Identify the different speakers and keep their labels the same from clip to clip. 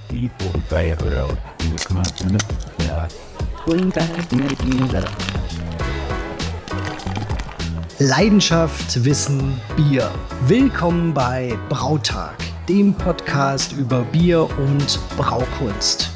Speaker 1: Leidenschaft, Wissen, Bier. Willkommen bei Brautag, dem Podcast über Bier und Braukunst.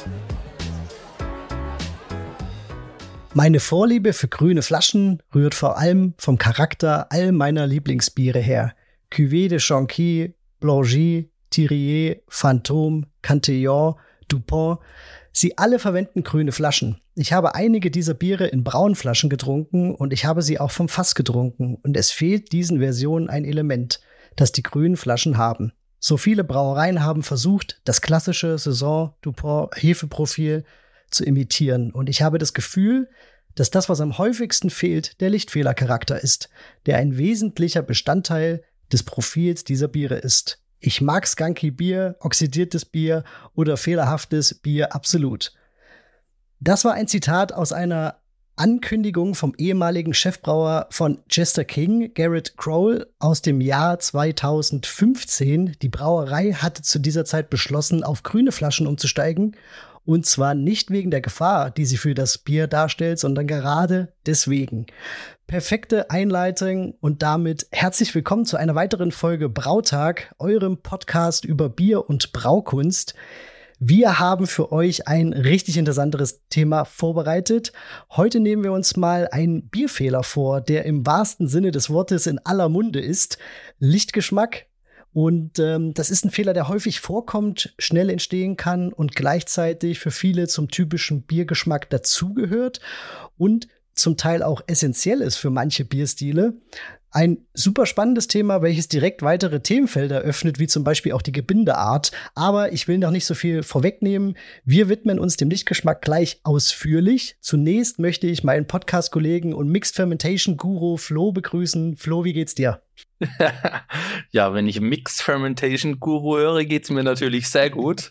Speaker 1: Meine Vorliebe für grüne Flaschen rührt vor allem vom Charakter all meiner Lieblingsbiere her. Cuvée de Chanqui, Blangy, Thirier, Fantôme, Cantillon, Dupont. Sie alle verwenden grüne Flaschen. Ich habe einige dieser Biere in braunen Flaschen getrunken und ich habe sie auch vom Fass getrunken. Und es fehlt diesen Versionen ein Element, das die grünen Flaschen haben. So viele Brauereien haben versucht, das klassische Saison-Dupont-Hefeprofil zu imitieren. Und ich habe das Gefühl, dass das, was am häufigsten fehlt, der Lichtfehlercharakter ist, der ein wesentlicher Bestandteil des Profils dieser Biere ist. Ich mag Skunky Bier, oxidiertes Bier oder fehlerhaftes Bier absolut. Das war ein Zitat aus einer Ankündigung vom ehemaligen Chefbrauer von Jester King, Garrett Crowell, aus dem Jahr 2015. Die Brauerei hatte zu dieser Zeit beschlossen, auf grüne Flaschen umzusteigen. Und zwar nicht wegen der Gefahr, die sie für das Bier darstellt, sondern gerade deswegen. Perfekte Einleitung und damit herzlich willkommen zu einer weiteren Folge Brautag, eurem Podcast über Bier und Braukunst. Wir haben für euch ein richtig interessantes Thema vorbereitet. Heute nehmen wir uns mal einen Bierfehler vor, der im wahrsten Sinne des Wortes in aller Munde ist. Lichtgeschmack. Und das ist ein Fehler, der häufig vorkommt, schnell entstehen kann und gleichzeitig für viele zum typischen Biergeschmack dazugehört und zum Teil auch essentiell ist für manche Bierstile. Ein super spannendes Thema, welches direkt weitere Themenfelder öffnet, wie zum Beispiel auch die Gebindeart. Aber ich will noch nicht so viel vorwegnehmen. Wir widmen uns dem Lichtgeschmack gleich ausführlich. Zunächst möchte ich meinen Podcast-Kollegen und Mixed Fermentation Guru Flo begrüßen. Flo, wie geht's dir?
Speaker 2: Ja, wenn ich Mixed Fermentation Guru höre, geht's mir natürlich sehr gut.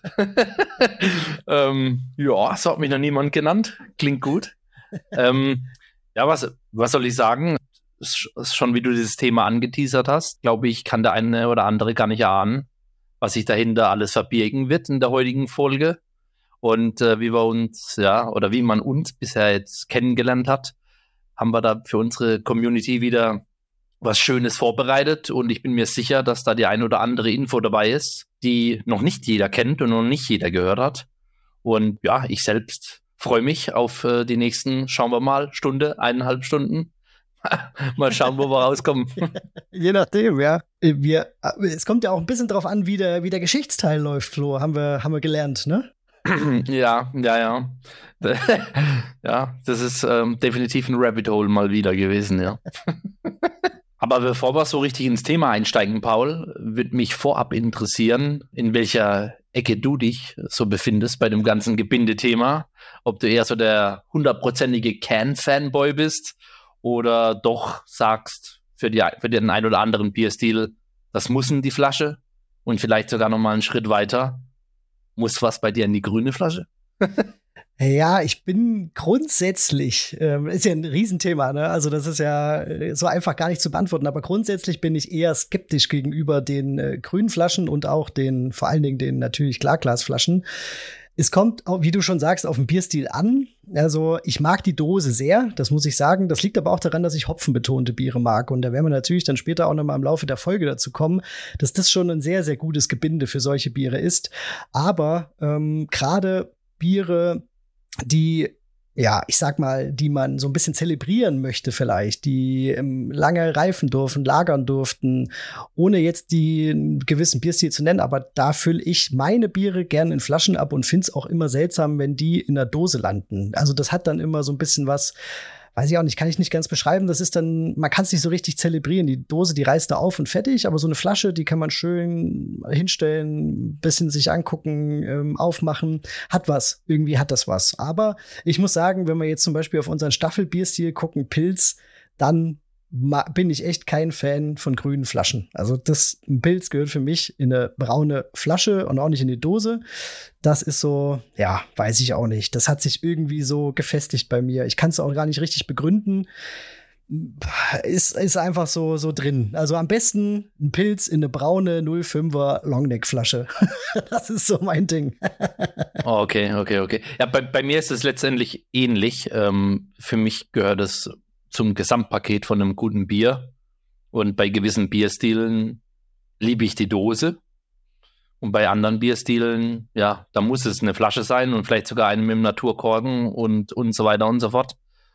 Speaker 2: Ja, so hat mich noch niemand genannt. Klingt gut. Ja, was soll ich sagen? Schon wie du dieses Thema angeteasert hast, glaube ich, kann der eine oder andere gar nicht ahnen, was sich dahinter alles verbirgen wird in der heutigen Folge. Und wie man uns bisher jetzt kennengelernt hat, haben wir da für unsere Community wieder was Schönes vorbereitet. Und ich bin mir sicher, dass da die ein oder andere Info dabei ist, die noch nicht jeder kennt und noch nicht jeder gehört hat. Und ja, ich selbst freue mich auf die nächsten, schauen wir mal, Stunde, 1,5 Stunden. Mal schauen, wo wir rauskommen.
Speaker 1: Je nachdem, ja. Es kommt ja auch ein bisschen drauf an, wie der Geschichtsteil läuft, Flo. Haben wir gelernt, ne?
Speaker 2: Ja. Ja, das ist definitiv ein Rabbit Hole mal wieder gewesen, ja. Aber bevor wir so richtig ins Thema einsteigen, Paul, würde mich vorab interessieren, in welcher Ecke du dich so befindest bei dem ganzen Gebinde-Thema. Ob du eher so der 100%ige Can-Fanboy bist oder doch sagst, für den einen oder anderen Bierstil, das muss in die Flasche und vielleicht sogar noch mal einen Schritt weiter. Muss was bei dir in die grüne Flasche?
Speaker 1: Ja, ich bin grundsätzlich, ist ja ein Riesenthema, ne? Also das ist ja so einfach gar nicht zu beantworten, aber grundsätzlich bin ich eher skeptisch gegenüber den grünen Flaschen und auch vor allen Dingen den natürlich Klarglasflaschen. Es kommt, wie du schon sagst, auf den Bierstil an. Also ich mag die Dose sehr, das muss ich sagen. Das liegt aber auch daran, dass ich hopfenbetonte Biere mag. Und da werden wir natürlich dann später auch noch mal im Laufe der Folge dazu kommen, dass das schon ein sehr, sehr gutes Gebinde für solche Biere ist. Aber gerade Biere, die, ja, ich sag mal, die man so ein bisschen zelebrieren möchte vielleicht, die lange reifen durften, lagern durften, ohne jetzt die gewissen Bierstil zu nennen, aber da fülle ich meine Biere gerne in Flaschen ab und finde es auch immer seltsam, wenn die in der Dose landen. Also das hat dann immer so ein bisschen was, weiß ich auch nicht, kann ich nicht ganz beschreiben. Das ist dann, man kann es nicht so richtig zelebrieren. Die Dose, die reißt da auf und fertig, aber so eine Flasche, die kann man schön hinstellen, ein bisschen sich angucken, aufmachen. Hat was. Irgendwie hat das was. Aber ich muss sagen, wenn wir jetzt zum Beispiel auf unseren Staffelbierstil gucken, Pils, dann bin ich echt kein Fan von grünen Flaschen. Also ein Pilz gehört für mich in eine braune Flasche und auch nicht in die Dose. Das ist so, ja, weiß ich auch nicht. Das hat sich irgendwie so gefestigt bei mir. Ich kann es auch gar nicht richtig begründen. ist einfach so drin. Also am besten ein Pilz in eine braune 05er Longneck-Flasche. Das ist so mein Ding.
Speaker 2: Oh, okay. Ja, bei mir ist es letztendlich ähnlich. Für mich gehört es zum Gesamtpaket von einem guten Bier. Und bei gewissen Bierstilen liebe ich die Dose. Und bei anderen Bierstilen, ja, da muss es eine Flasche sein und vielleicht sogar eine mit dem Naturkorken und so weiter und so fort.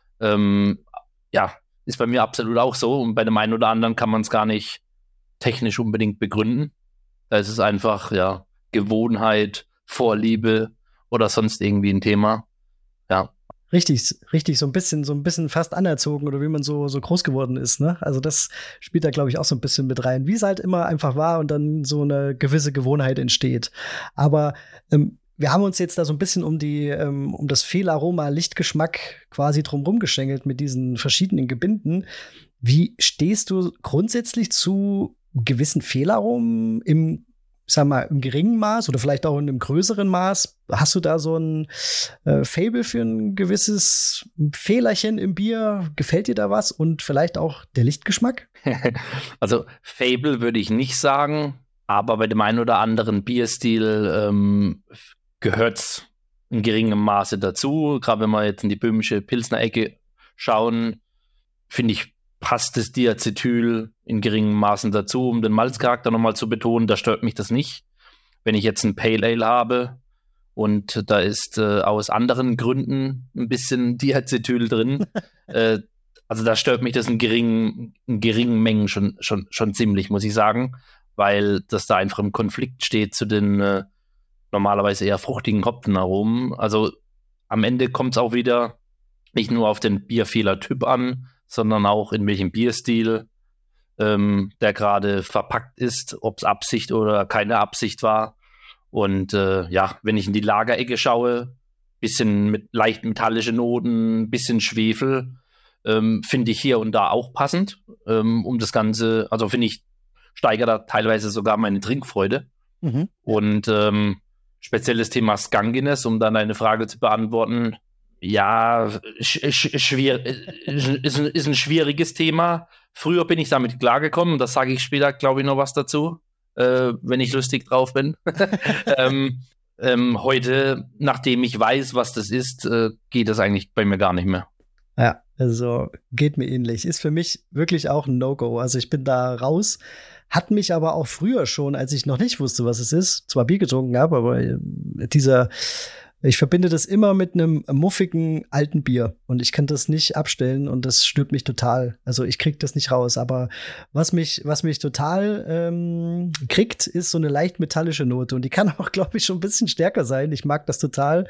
Speaker 2: Ja, ist bei mir absolut auch so. Und bei dem einen oder anderen kann man es gar nicht technisch unbedingt begründen. Da ist es einfach, ja, Gewohnheit, Vorliebe oder sonst irgendwie ein Thema. Ja.
Speaker 1: Richtig, so ein bisschen fast anerzogen oder wie man so groß geworden ist, ne? Also das spielt da, glaube ich, auch so ein bisschen mit rein, wie es halt immer einfach war und dann so eine gewisse Gewohnheit entsteht. Aber wir haben uns jetzt da so ein bisschen um das Fehlaroma Lichtgeschmack quasi drumherum geschängelt mit diesen verschiedenen Gebinden. Wie stehst du grundsätzlich zu gewissen Fehlaromen sag mal, im geringen Maß oder vielleicht auch in einem größeren Maß? Hast du da so ein Faible für ein gewisses Fehlerchen im Bier? Gefällt dir da was? Und vielleicht auch der Lichtgeschmack?
Speaker 2: Also Faible würde ich nicht sagen, aber bei dem einen oder anderen Bierstil gehört es in geringem Maße dazu. Gerade wenn wir jetzt in die böhmische Pilsner-Ecke schauen, finde ich, passt das Diacetyl in geringen Maßen dazu, um den Malzcharakter nochmal zu betonen. Da stört mich das nicht. Wenn ich jetzt ein Pale Ale habe und da ist aus anderen Gründen ein bisschen Diacetyl drin, also da stört mich das in geringen Mengen schon ziemlich, muss ich sagen, weil das da einfach im Konflikt steht zu den normalerweise eher fruchtigen Hopfenaromen. Also am Ende kommt es auch wieder nicht nur auf den Bierfehlertyp an, sondern auch in welchem Bierstil der gerade verpackt ist, ob es Absicht oder keine Absicht war. Und ja, wenn ich in die Lagerecke schaue, bisschen mit leicht metallische Noten, bisschen Schwefel, finde ich hier und da auch passend. Um das Ganze, also finde ich, steigert da teilweise sogar meine Trinkfreude. Mhm. Und spezielles Thema Skunkiness, um dann eine Frage zu beantworten, ja, ist ein schwieriges Thema. Früher bin ich damit klargekommen, das sage ich später, glaube ich, noch was dazu, wenn ich lustig drauf bin. Heute, nachdem ich weiß, was das ist, geht das eigentlich bei mir gar nicht mehr.
Speaker 1: Ja, also geht mir ähnlich. Ist für mich wirklich auch ein No-Go. Also ich bin da raus, hat mich aber auch früher schon, als ich noch nicht wusste, was es ist, zwar Bier getrunken habe, aber ich verbinde das immer mit einem muffigen alten Bier und ich kann das nicht abstellen und das stört mich total. Also ich krieg das nicht raus. Aber was mich total kriegt, ist so eine leicht metallische Note und die kann auch, glaube ich, schon ein bisschen stärker sein. Ich mag das total.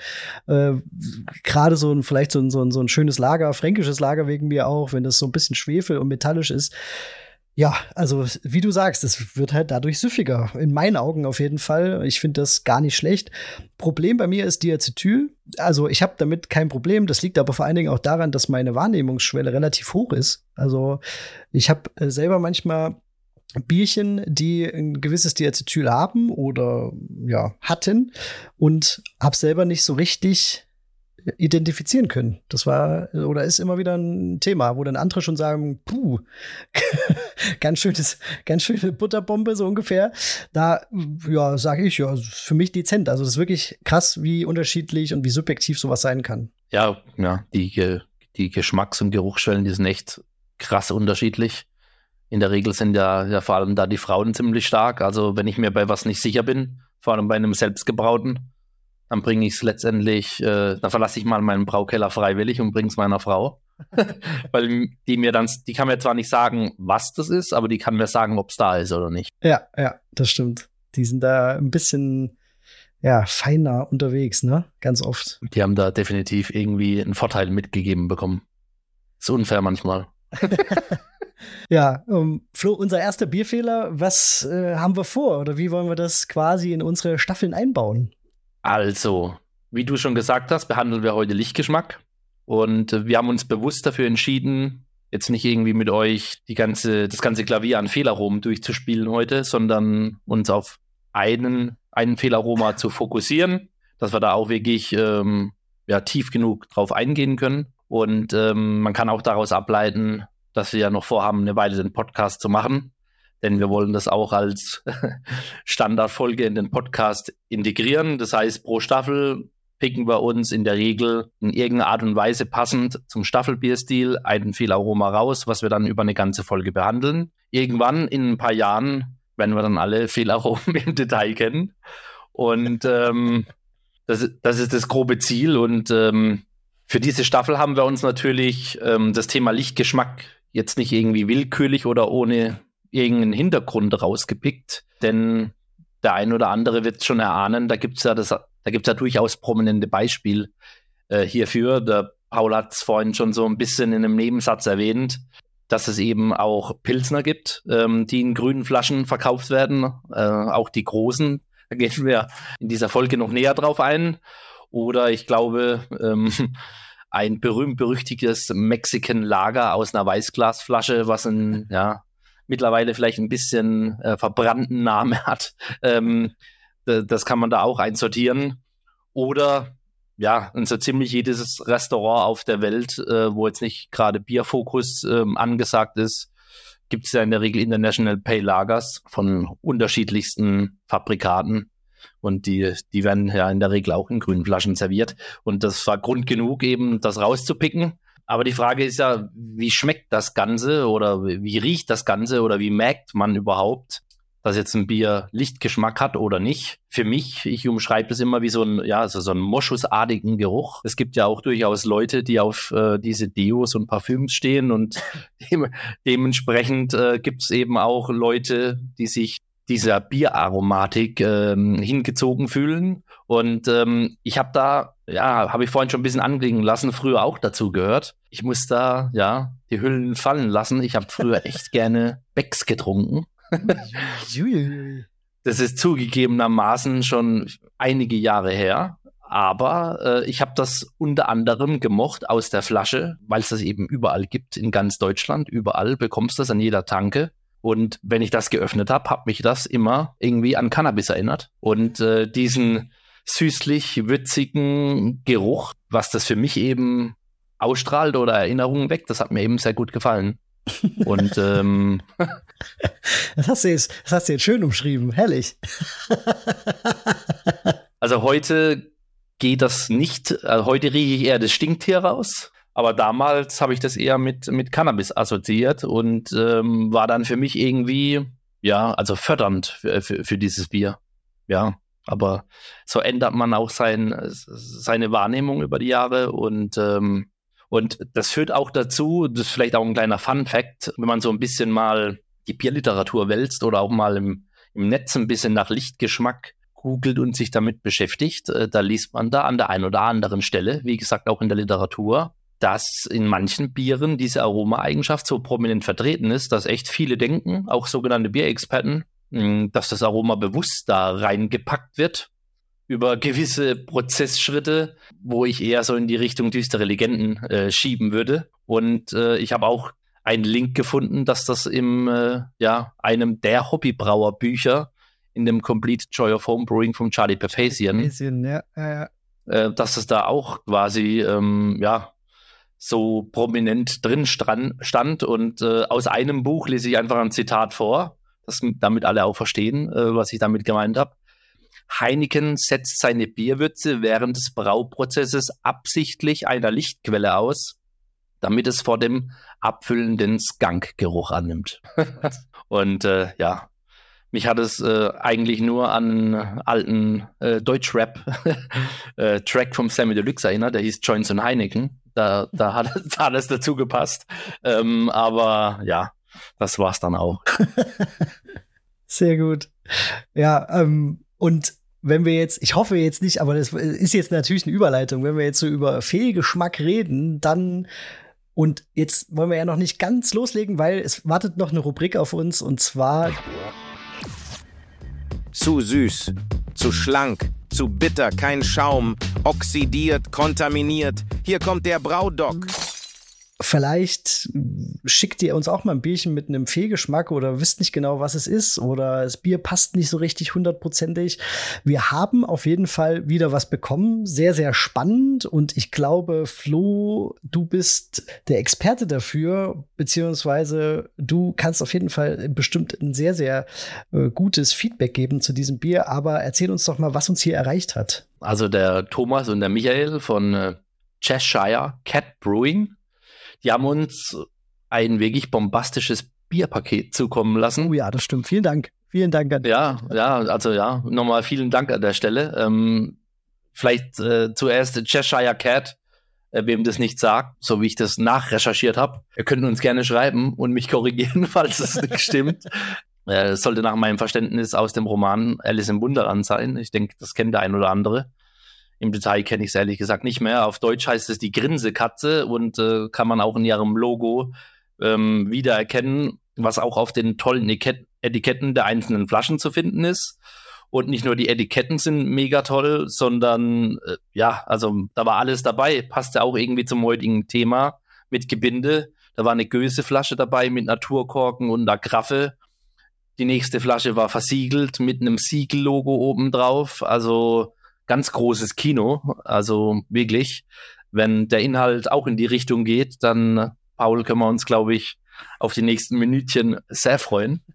Speaker 1: Gerade vielleicht so ein schönes Lager, fränkisches Lager wegen mir auch, wenn das so ein bisschen Schwefel und metallisch ist. Ja, also wie du sagst, es wird halt dadurch süffiger. In meinen Augen auf jeden Fall. Ich finde das gar nicht schlecht. Problem bei mir ist Diacetyl. Also ich habe damit kein Problem. Das liegt aber vor allen Dingen auch daran, dass meine Wahrnehmungsschwelle relativ hoch ist. Also ich habe selber manchmal Bierchen, die ein gewisses Diacetyl haben oder ja hatten und habe selber nicht so richtig identifizieren können. Das war oder ist immer wieder ein Thema, wo dann andere schon sagen, puh, ganz schöne Butterbombe, so ungefähr. Da, ja, sage ich, ja, für mich dezent. Also das ist wirklich krass, wie unterschiedlich und wie subjektiv sowas sein kann.
Speaker 2: Ja, die Geschmacks- und Geruchsschwellen, die sind echt krass unterschiedlich. In der Regel sind ja vor allem da die Frauen ziemlich stark. Also wenn ich mir bei was nicht sicher bin, vor allem bei einem selbstgebrauten, dann bringe ich es letztendlich, dann verlasse ich mal meinen Braukeller freiwillig und bringe es meiner Frau. Weil die kann mir zwar nicht sagen, was das ist, aber die kann mir sagen, ob es da ist oder nicht.
Speaker 1: Ja, das stimmt. Die sind da ein bisschen, ja, feiner unterwegs, ne? Ganz oft.
Speaker 2: Die haben da definitiv irgendwie einen Vorteil mitgegeben bekommen. Ist unfair manchmal.
Speaker 1: Ja, Flo, unser erster Bierfehler, was haben wir vor? Oder wie wollen wir das quasi in unsere Staffeln einbauen?
Speaker 2: Also, wie du schon gesagt hast, behandeln wir heute Lichtgeschmack. Und wir haben uns bewusst dafür entschieden, jetzt nicht irgendwie mit euch das ganze Klavier an Fehlaromen durchzuspielen heute, sondern uns auf einen Fehlaroma zu fokussieren, dass wir da auch wirklich tief genug drauf eingehen können. Und man kann auch daraus ableiten, dass wir ja noch vorhaben, eine Weile den Podcast zu machen. Denn wir wollen das auch als Standardfolge in den Podcast integrieren. Das heißt, pro Staffel picken wir uns in der Regel in irgendeiner Art und Weise passend zum Staffelbierstil einen Fehlaroma raus, was wir dann über eine ganze Folge behandeln. Irgendwann in ein paar Jahren werden wir dann alle Fehlaromen im Detail kennen. Und das ist das grobe Ziel. Und für diese Staffel haben wir uns natürlich das Thema Lichtgeschmack jetzt nicht irgendwie willkürlich oder ohne irgendeinen Hintergrund rausgepickt, denn der ein oder andere wird es schon erahnen, da gibt's ja durchaus prominente Beispiele hierfür. Der Paul hat es vorhin schon so ein bisschen in einem Nebensatz erwähnt, dass es eben auch Pilsner gibt, die in grünen Flaschen verkauft werden, auch die großen. Da gehen wir in dieser Folge noch näher drauf ein. Oder ich glaube, ein berühmt-berüchtigtes Mexican Lager aus einer Weißglasflasche, was mittlerweile vielleicht ein bisschen verbrannten Namen hat. Das kann man da auch einsortieren. Oder ja, und so ziemlich jedes Restaurant auf der Welt, wo jetzt nicht gerade Bierfokus angesagt ist, gibt es ja in der Regel International Pale Lagers von unterschiedlichsten Fabrikaten. Und die werden ja in der Regel auch in grünen Flaschen serviert. Und das war Grund genug, eben das rauszupicken. Aber die Frage ist ja, wie schmeckt das Ganze oder wie riecht das Ganze oder wie merkt man überhaupt, dass jetzt ein Bier Lichtgeschmack hat oder nicht? Für mich, ich umschreibe es immer wie so einen moschusartigen Geruch. Es gibt ja auch durchaus Leute, die auf diese Deos und Parfüms stehen und dementsprechend gibt es eben auch Leute, die sich dieser Bieraromatik hingezogen fühlen. Und ich habe habe ich vorhin schon ein bisschen anklingen lassen, früher auch dazu gehört. Ich muss da, die Hüllen fallen lassen. Ich habe früher echt gerne Becks getrunken. Das ist zugegebenermaßen schon einige Jahre her. Aber ich habe das unter anderem gemocht aus der Flasche, weil es das eben überall gibt in ganz Deutschland. Überall bekommst du das an jeder Tanke. Und wenn ich das geöffnet habe, hat mich das immer irgendwie an Cannabis erinnert. Und diesen süßlich-würzigen Geruch, was das für mich eben ausstrahlt oder Erinnerungen weckt, das hat mir eben sehr gut gefallen. Und
Speaker 1: das hast du jetzt schön umschrieben, herrlich.
Speaker 2: Also heute geht das nicht, heute rieche ich eher das Stinktier raus. Aber damals habe ich das eher mit Cannabis assoziiert und war dann für mich irgendwie, fördernd für dieses Bier. Ja, aber so ändert man auch seine Wahrnehmung über die Jahre und das führt auch dazu, das ist vielleicht auch ein kleiner Fun-Fact, wenn man so ein bisschen mal die Bierliteratur wälzt oder auch mal im Netz ein bisschen nach Lichtgeschmack googelt und sich damit beschäftigt, da liest man da an der einen oder anderen Stelle, wie gesagt auch in der Literatur, dass in manchen Bieren diese Aromaeigenschaft so prominent vertreten ist, dass echt viele denken, auch sogenannte Bierexperten, dass das Aroma bewusst da reingepackt wird über gewisse Prozessschritte, wo ich eher so in die Richtung düstere Legenden schieben würde. Und ich habe auch einen Link gefunden, dass das im einem der Hobbybrauerbücher in dem Complete Joy of Homebrewing von Charlie Papazian, dass es da auch quasi so prominent drin stand und aus einem Buch lese ich einfach ein Zitat vor, damit alle auch verstehen, was ich damit gemeint habe. Heineken setzt seine Bierwürze während des Brauprozesses absichtlich einer Lichtquelle aus, damit es vor dem abfüllenden Skunkgeruch annimmt. Und mich hat es eigentlich nur an alten Deutschrap-Track vom Sammy Deluxe erinnert, der hieß Joints und Heineken. Da hat es dazu gepasst. Aber ja, das war's dann auch.
Speaker 1: Sehr gut. Ja, und wenn wir jetzt, ich hoffe jetzt nicht, aber das ist jetzt natürlich eine Überleitung, wenn wir jetzt so über Fehlgeschmack reden, dann, und jetzt wollen wir ja noch nicht ganz loslegen, weil es wartet noch eine Rubrik auf uns, und zwar
Speaker 3: zu süß, zu schlank, zu bitter, kein Schaum, oxidiert, kontaminiert. Hier kommt der Braudoc.
Speaker 1: vielleicht schickt ihr uns auch mal ein Bierchen mit einem Fehlgeschmack oder wisst nicht genau, was es ist oder das Bier passt nicht so richtig hundertprozentig. Wir haben auf jeden Fall wieder was bekommen. Sehr, sehr spannend. Und ich glaube, Flo, du bist der Experte dafür, beziehungsweise du kannst auf jeden Fall bestimmt ein sehr, sehr gutes Feedback geben zu diesem Bier. Aber erzähl uns doch mal, was uns hier erreicht hat.
Speaker 2: Also der Thomas und der Michael von Cheshire Cat Brewing, die haben uns ein wirklich bombastisches Bierpaket zukommen lassen.
Speaker 1: Oh ja, das stimmt. Vielen Dank. Vielen Dank an
Speaker 2: nochmal vielen Dank an der Stelle. Vielleicht zuerst Cheshire Cat, wem das nicht sagt, so wie ich das nachrecherchiert habe. Ihr könnt uns gerne schreiben und mich korrigieren, falls es nicht stimmt. Es sollte nach meinem Verständnis aus dem Roman Alice im Wunderland sein. Ich denke, das kennt der ein oder andere. Im Detail kenne ich es ehrlich gesagt nicht mehr. Auf Deutsch heißt es die Grinsekatze und kann man auch in ihrem Logo wiedererkennen, was auch auf den tollen Etiketten der einzelnen Flaschen zu finden ist. Und nicht nur die Etiketten sind mega toll, sondern also da war alles dabei. Passt ja auch irgendwie zum heutigen Thema mit Gebinde. Da war eine Göse-Flasche dabei mit Naturkorken und einer Graffe. Die nächste Flasche war versiegelt mit einem Siegellogo oben drauf. Also ganz großes Kino, also wirklich, wenn der Inhalt auch in die Richtung geht, dann, Paul, können wir uns, glaube ich, auf die nächsten Minütchen sehr freuen.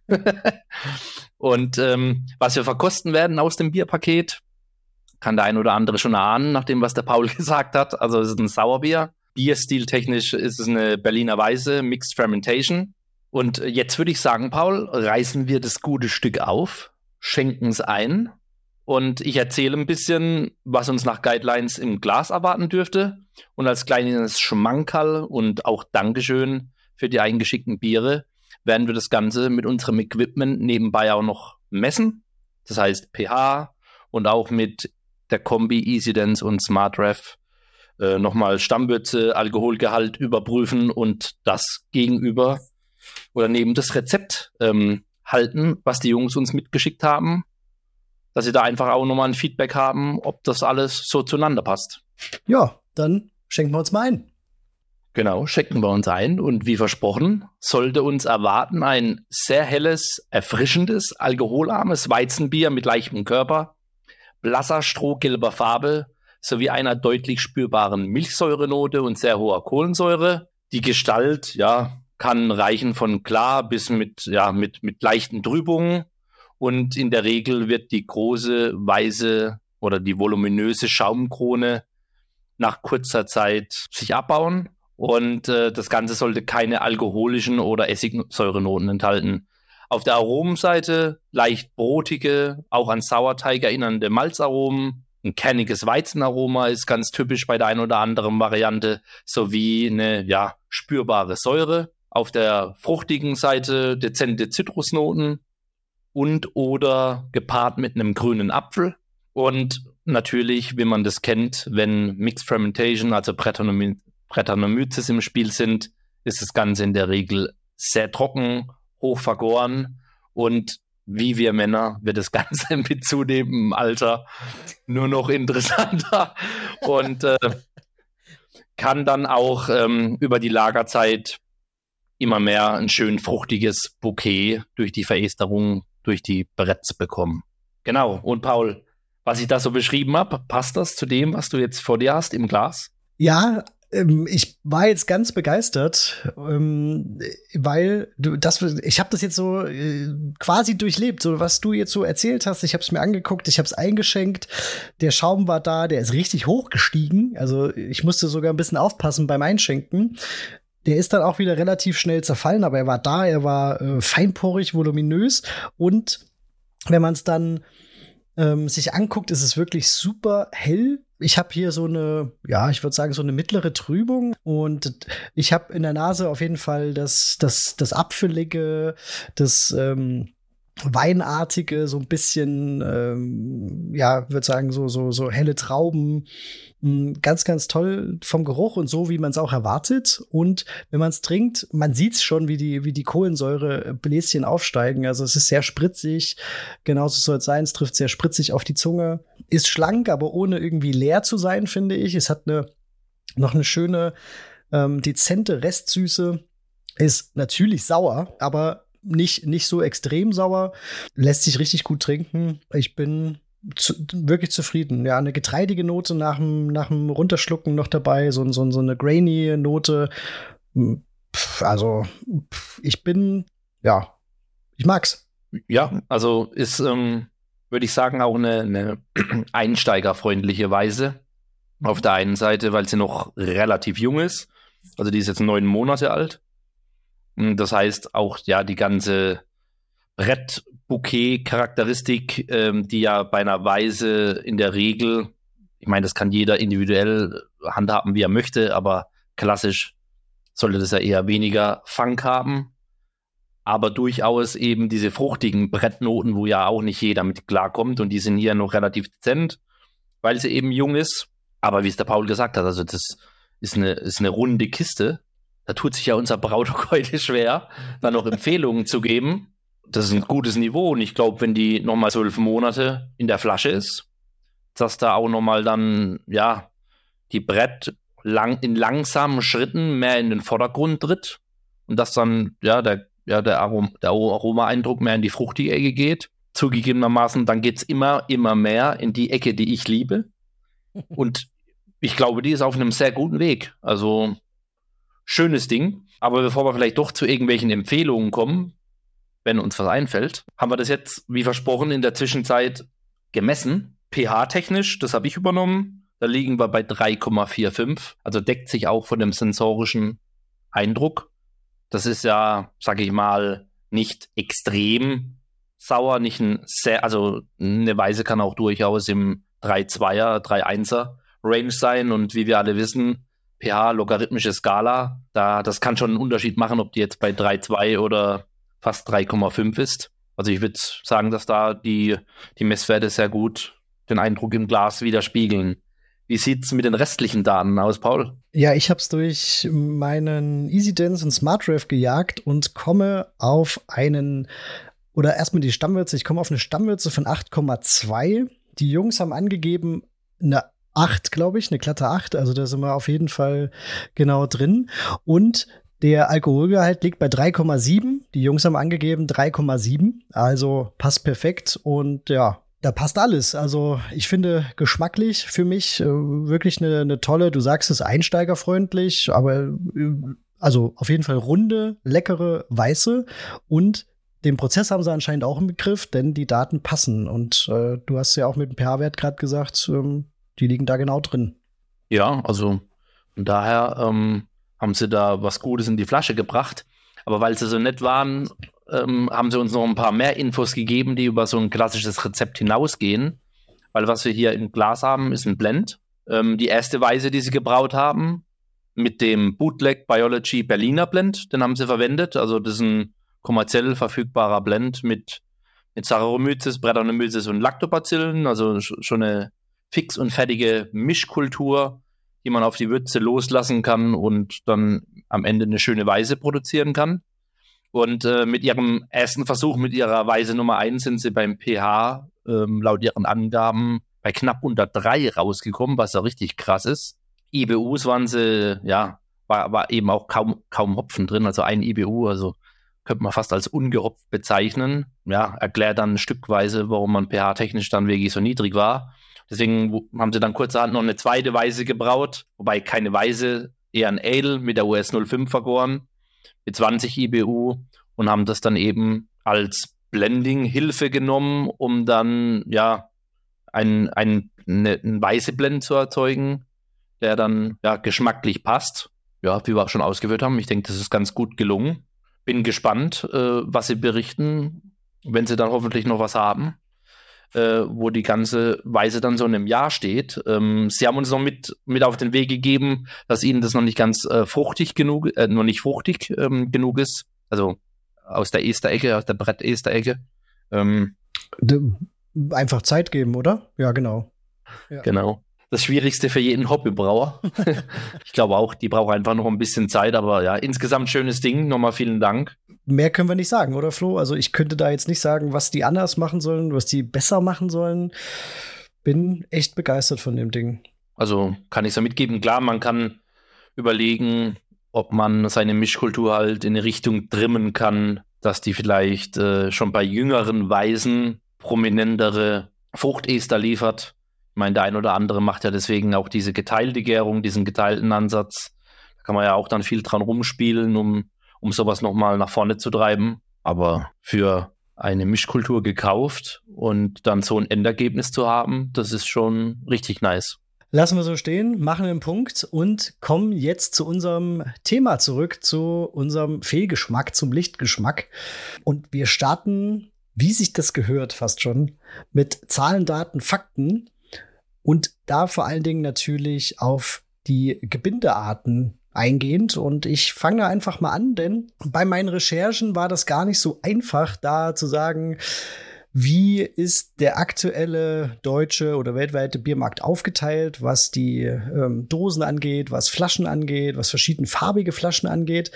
Speaker 2: Und was wir verkosten werden aus dem Bierpaket, kann der ein oder andere schon erahnen, nach dem, was der Paul gesagt hat. Also es ist ein Sauerbier. Bierstiltechnisch ist es eine Berliner Weiße, Mixed Fermentation. Und jetzt würde ich sagen, Paul, reißen wir das gute Stück auf, schenken es ein. Und ich erzähle ein bisschen, was uns nach Guidelines im Glas erwarten dürfte. Und als kleines Schmankerl und auch Dankeschön für die eingeschickten Biere werden wir das Ganze mit unserem Equipment nebenbei auch noch messen. Das heißt pH und auch mit der Kombi EasyDance und SmartRef nochmal Stammwürze, Alkoholgehalt überprüfen und das gegenüber oder neben das Rezept halten, was die Jungs uns mitgeschickt haben, dass sie da einfach auch nochmal ein Feedback haben, ob das alles so zueinander passt.
Speaker 1: Ja, dann schenken wir uns mal ein.
Speaker 2: Genau, schenken wir uns ein und wie versprochen, sollte uns erwarten ein sehr helles, erfrischendes, alkoholarmes Weizenbier mit leichtem Körper, blasser, strohgelber Farbe sowie einer deutlich spürbaren Milchsäurenote und sehr hoher Kohlensäure. Die Gestalt, kann reichen von klar bis mit leichten Trübungen. Und in der Regel wird die große, weiße oder die voluminöse Schaumkrone nach kurzer Zeit sich abbauen. Und das Ganze sollte keine alkoholischen oder Essigsäurenoten enthalten. Auf der Aromenseite leicht brotige, auch an Sauerteig erinnernde Malzaromen. Ein kerniges Weizenaroma ist ganz typisch bei der einen oder anderen Variante, sowie eine spürbare Säure. Auf der fruchtigen Seite dezente Zitrusnoten und oder gepaart mit einem grünen Apfel. Und natürlich, wie man das kennt, wenn Mixed Fermentation, also Brettanomyces im Spiel sind, ist das Ganze in der Regel sehr trocken, hoch vergoren und wie wir Männer wird das Ganze mit zunehmendem Alter nur noch interessanter und kann dann auch über die Lagerzeit immer mehr ein schön fruchtiges Bouquet durch die Veresterung, durch die Bretts bekommen. Genau. Und Paul, was ich da so beschrieben habe, passt das zu dem, was du jetzt vor dir hast im Glas?
Speaker 1: Ja, ich war jetzt ganz begeistert, weil ich habe das jetzt so quasi durchlebt, so was du jetzt so erzählt hast. Ich habe es mir angeguckt, ich habe es eingeschenkt. Der Schaum war da, der ist richtig hochgestiegen. Also ich musste sogar ein bisschen aufpassen beim Einschenken. Der ist dann auch wieder relativ schnell zerfallen, aber er war da, er war feinporig, voluminös und wenn man es dann sich anguckt, ist es wirklich super hell. Ich habe hier so eine, ich würde sagen, so eine mittlere Trübung und ich habe in der Nase auf jeden Fall das Apfelige, das Weinartige, so ein bisschen, würde sagen, so helle Trauben. Ganz, ganz toll vom Geruch und so, wie man es auch erwartet. Und wenn man es trinkt, man sieht es schon, wie die Kohlensäurebläschen aufsteigen. Also es ist sehr spritzig. Genauso soll es sein. Es trifft sehr spritzig auf die Zunge. Ist schlank, aber ohne irgendwie leer zu sein, finde ich. Es hat noch eine schöne dezente Restsüße, ist natürlich sauer, aber nicht so extrem sauer, lässt sich richtig gut trinken. Ich bin wirklich zufrieden. Ja, eine getreidige Note nach dem Runterschlucken noch dabei, so eine grainy Note. Also, ich mag's.
Speaker 2: Ja, also ist, würde ich sagen, auch eine einsteigerfreundliche Weise. Auf der einen Seite, weil sie noch relativ jung ist. Also die ist jetzt 9 Monate alt. Das heißt auch, ja, die ganze Brettbouquet-Charakteristik, die ja bei einer Weise in der Regel, ich meine, das kann jeder individuell handhaben, wie er möchte, aber klassisch sollte das ja eher weniger Funk haben. Aber durchaus eben diese fruchtigen Brettnoten, wo ja auch nicht jeder mit klarkommt, und die sind hier noch relativ dezent, weil sie eben jung ist. Aber wie es der Paul gesagt hat, also das ist eine runde Kiste. Da tut sich ja unser Brauthock heute schwer, da noch Empfehlungen zu geben. Das ist ein gutes Niveau, und ich glaube, wenn die nochmal 12 Monate in der Flasche ist, dass da auch nochmal dann, ja, die Brett in langsamen Schritten mehr in den Vordergrund tritt und dass dann, ja, der Aroma-Eindruck mehr in die fruchtige Ecke geht. Zugegebenermaßen, dann geht's immer mehr in die Ecke, die ich liebe. Und ich glaube, die ist auf einem sehr guten Weg. Also, schönes Ding. Aber bevor wir vielleicht doch zu irgendwelchen Empfehlungen kommen, wenn uns was einfällt, haben wir das jetzt, wie versprochen, in der Zwischenzeit gemessen. pH-technisch, das habe ich übernommen. Da liegen wir bei 3,45. Also deckt sich auch von dem sensorischen Eindruck. Das ist ja, sag ich mal, nicht extrem sauer, nicht also eine Weise kann auch durchaus im 3,2er, 3,1er Range sein, und wie wir alle wissen, pH, logarithmische Skala, das kann schon einen Unterschied machen, ob die jetzt bei 3,2 oder fast 3,5 ist. Also ich würde sagen, dass da die Messwerte sehr gut den Eindruck im Glas widerspiegeln. Wie sieht's mit den restlichen Daten aus, Paul?
Speaker 1: Ja, ich habe es durch meinen EasyDance und SmartRev gejagt und komme auf erstmal die Stammwürze. Ich komme auf eine Stammwürze von 8,2. Die Jungs haben angegeben eine 8, glaube ich, eine glatte 8. Also da sind wir auf jeden Fall genau drin. Und der Alkoholgehalt liegt bei 3,7. Die Jungs haben angegeben 3,7. Also passt perfekt. Und ja, da passt alles. Also ich finde geschmacklich für mich wirklich eine tolle, du sagst es, einsteigerfreundlich, aber also auf jeden Fall runde, leckere, weiße, und den Prozess haben sie anscheinend auch im Begriff, denn die Daten passen. Und du hast ja auch mit dem pH-Wert gerade gesagt, die liegen da genau drin.
Speaker 2: Ja, also von daher haben sie da was Gutes in die Flasche gebracht. Aber weil sie so nett waren, haben sie uns noch ein paar mehr Infos gegeben, die über so ein klassisches Rezept hinausgehen. Weil was wir hier im Glas haben, ist ein Blend. Die erste Weise, die sie gebraut haben, mit dem Bootleg Biology Berliner Blend, den haben sie verwendet. Also das ist ein kommerziell verfügbarer Blend mit Saccharomyces, Brettanomyces und Lactobacillen. Also schon eine fix und fertige Mischkultur, die man auf die Würze loslassen kann und dann am Ende eine schöne Weise produzieren kann. Und mit ihrem ersten Versuch, mit ihrer Weise Nummer 1, sind sie beim pH laut ihren Angaben bei knapp unter 3 rausgekommen, was ja richtig krass ist. IBUs waren sie, ja, war eben auch kaum Hopfen drin, also ein IBU, also könnte man fast als ungehopft bezeichnen. Ja, erklärt dann stückweise, warum man pH-technisch dann wirklich so niedrig war. Deswegen haben sie dann kurzerhand noch eine zweite Weise gebraut, wobei keine Weise, eher ein Ale mit der US 05 vergoren, mit 20 IBU, und haben das dann eben als Blending-Hilfe genommen, um dann ja einen weiße Blend zu erzeugen, der dann ja geschmacklich passt. Ja, wie wir auch schon ausgeführt haben. Ich denke, das ist ganz gut gelungen. Bin gespannt, was sie berichten, wenn sie dann hoffentlich noch was haben, wo die ganze Weise dann so in einem Jahr steht. Sie haben uns noch mit auf den Weg gegeben, dass ihnen das noch nicht ganz fruchtig genug ist. Also aus der Esterecke, aus der Brett-Esterecke.
Speaker 1: Einfach Zeit geben, oder? Ja, genau. Ja.
Speaker 2: Genau. Das Schwierigste für jeden Hobbybrauer. Ich glaube auch, die brauchen einfach noch ein bisschen Zeit, aber ja, insgesamt schönes Ding. Nochmal vielen Dank.
Speaker 1: Mehr können wir nicht sagen, oder Flo? Also ich könnte da jetzt nicht sagen, was die anders machen sollen, was die besser machen sollen. Bin echt begeistert von dem Ding.
Speaker 2: Also kann ich so mitgeben. Klar, man kann überlegen, ob man seine Mischkultur halt in eine Richtung trimmen kann, dass die vielleicht schon bei jüngeren Weisen prominentere Fruchtester liefert. Ich meine, der ein oder andere macht ja deswegen auch diese geteilte Gärung, diesen geteilten Ansatz. Da kann man ja auch dann viel dran rumspielen, um sowas nochmal nach vorne zu treiben. Aber für eine Mischkultur gekauft und dann so ein Endergebnis zu haben, das ist schon richtig nice.
Speaker 1: Lassen wir so stehen, machen einen Punkt und kommen jetzt zu unserem Thema zurück, zu unserem Fehlgeschmack, zum Lichtgeschmack. Und wir starten, wie sich das gehört, fast schon, mit Zahlen, Daten, Fakten und da vor allen Dingen natürlich auf die Gebindearten eingehend. Und ich fange da einfach mal an, denn bei meinen Recherchen war das gar nicht so einfach, da zu sagen, wie ist der aktuelle deutsche oder weltweite Biermarkt aufgeteilt, was die Dosen angeht, was Flaschen angeht, was verschiedenfarbige Flaschen angeht.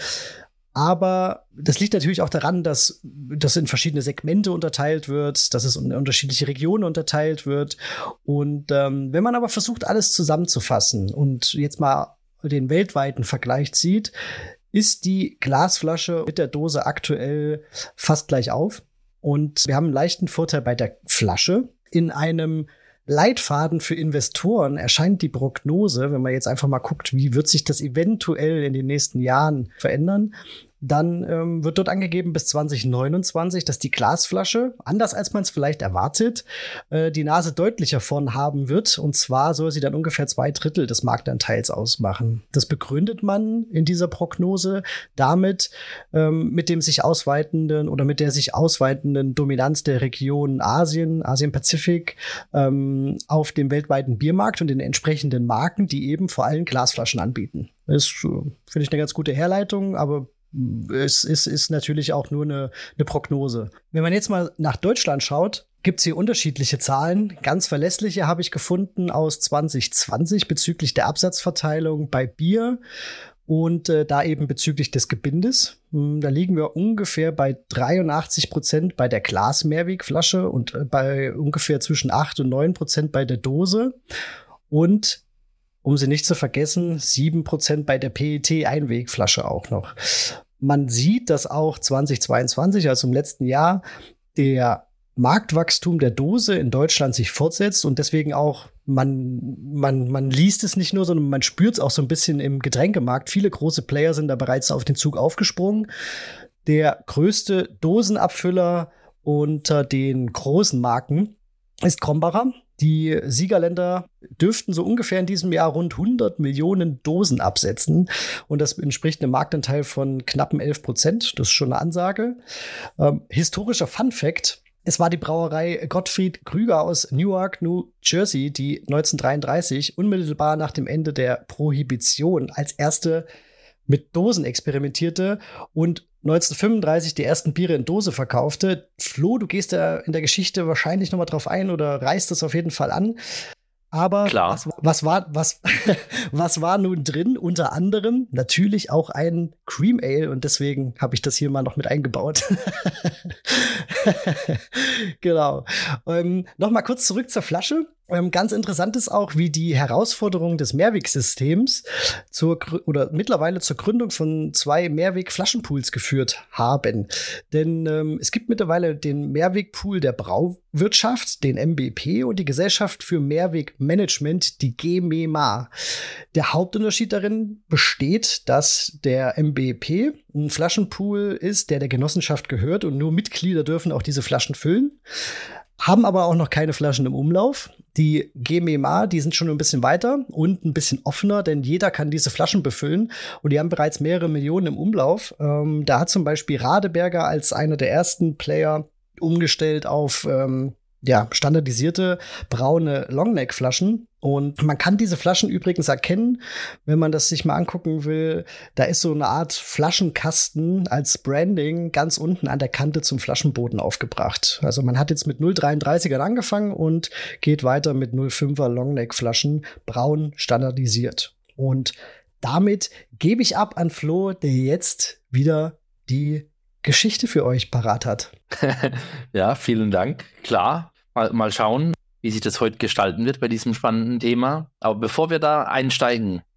Speaker 1: Aber das liegt natürlich auch daran, dass das in verschiedene Segmente unterteilt wird, dass es in unterschiedliche Regionen unterteilt wird. Und wenn man aber versucht, alles zusammenzufassen und jetzt mal den weltweiten Vergleich zieht, ist die Glasflasche mit der Dose aktuell fast gleich auf. Und wir haben einen leichten Vorteil bei der Flasche. In einem Leitfaden für Investoren erscheint die Prognose, wenn man jetzt einfach mal guckt, wie wird sich das eventuell in den nächsten Jahren verändern, dann wird dort angegeben bis 2029, dass die Glasflasche, anders als man es vielleicht erwartet, die Nase deutlicher vorn haben wird. Und zwar soll sie dann ungefähr 2/3 des Marktanteils ausmachen. Das begründet man in dieser Prognose damit mit dem sich ausweitenden oder mit der sich ausweitenden Dominanz der Region Asien-Pazifik auf dem weltweiten Biermarkt und den entsprechenden Marken, die eben vor allem Glasflaschen anbieten. Das finde ich eine ganz gute Herleitung, aber es ist natürlich auch nur eine Prognose. Wenn man jetzt mal nach Deutschland schaut, gibt es hier unterschiedliche Zahlen. Ganz verlässliche habe ich gefunden aus 2020 bezüglich der Absatzverteilung bei Bier und da eben bezüglich des Gebindes. Da liegen wir ungefähr bei 83% bei der Glas-Mehrwegflasche und bei ungefähr zwischen 8 und 9% bei der Dose. Und um sie nicht zu vergessen, 7% bei der PET-Einwegflasche auch noch. Man sieht, dass auch 2022, also im letzten Jahr, der Marktwachstum der Dose in Deutschland sich fortsetzt und deswegen auch, man liest es nicht nur, sondern man spürt es auch so ein bisschen im Getränkemarkt. Viele große Player sind da bereits auf den Zug aufgesprungen. Der größte Dosenabfüller unter den großen Marken ist Krombacher. Die Siegerländer dürften so ungefähr in diesem Jahr rund 100 Millionen Dosen absetzen. Und das entspricht einem Marktanteil von knappen 11%. Das ist schon eine Ansage. Historischer Fun-Fact: Es war die Brauerei Gottfried Krüger aus Newark, New Jersey, die 1933 unmittelbar nach dem Ende der Prohibition als erste mit Dosen experimentierte und 1935 die ersten Biere in Dose verkaufte. Flo, du gehst da in der Geschichte wahrscheinlich noch mal drauf ein oder reißt das auf jeden Fall an. Aber
Speaker 2: klar,
Speaker 1: was war nun drin? Unter anderem natürlich auch ein Cream Ale und deswegen habe ich das hier mal noch mit eingebaut. Genau. Noch mal kurz zurück zur Flasche. Ganz interessant ist auch, wie die Herausforderungen des Mehrwegsystems mittlerweile zur Gründung von 2 Mehrweg-Flaschenpools geführt haben. Denn es gibt mittlerweile den Mehrwegpool der Brauwirtschaft, den MBP, und die Gesellschaft für Mehrwegmanagement, die GMEMA. Der Hauptunterschied darin besteht, dass der MBP ein Flaschenpool ist, der Genossenschaft gehört und nur Mitglieder dürfen auch diese Flaschen füllen. Haben aber auch noch keine Flaschen im Umlauf. Die GMEMA, die sind schon ein bisschen weiter und ein bisschen offener, denn jeder kann diese Flaschen befüllen und die haben bereits mehrere Millionen im Umlauf. Da hat zum Beispiel Radeberger als einer der ersten Player umgestellt auf standardisierte braune Longneck-Flaschen. Und man kann diese Flaschen übrigens erkennen, wenn man das sich mal angucken will. Da ist so eine Art Flaschenkasten als Branding ganz unten an der Kante zum Flaschenboden aufgebracht. Also man hat jetzt mit 0,33ern angefangen und geht weiter mit 0,5er Longneck-Flaschen, braun standardisiert. Und damit gebe ich ab an Flo, der jetzt wieder die Geschichte für euch parat hat.
Speaker 2: Ja, vielen Dank. Klar. Mal schauen, wie sich das heute gestalten wird bei diesem spannenden Thema. Aber bevor wir da einsteigen,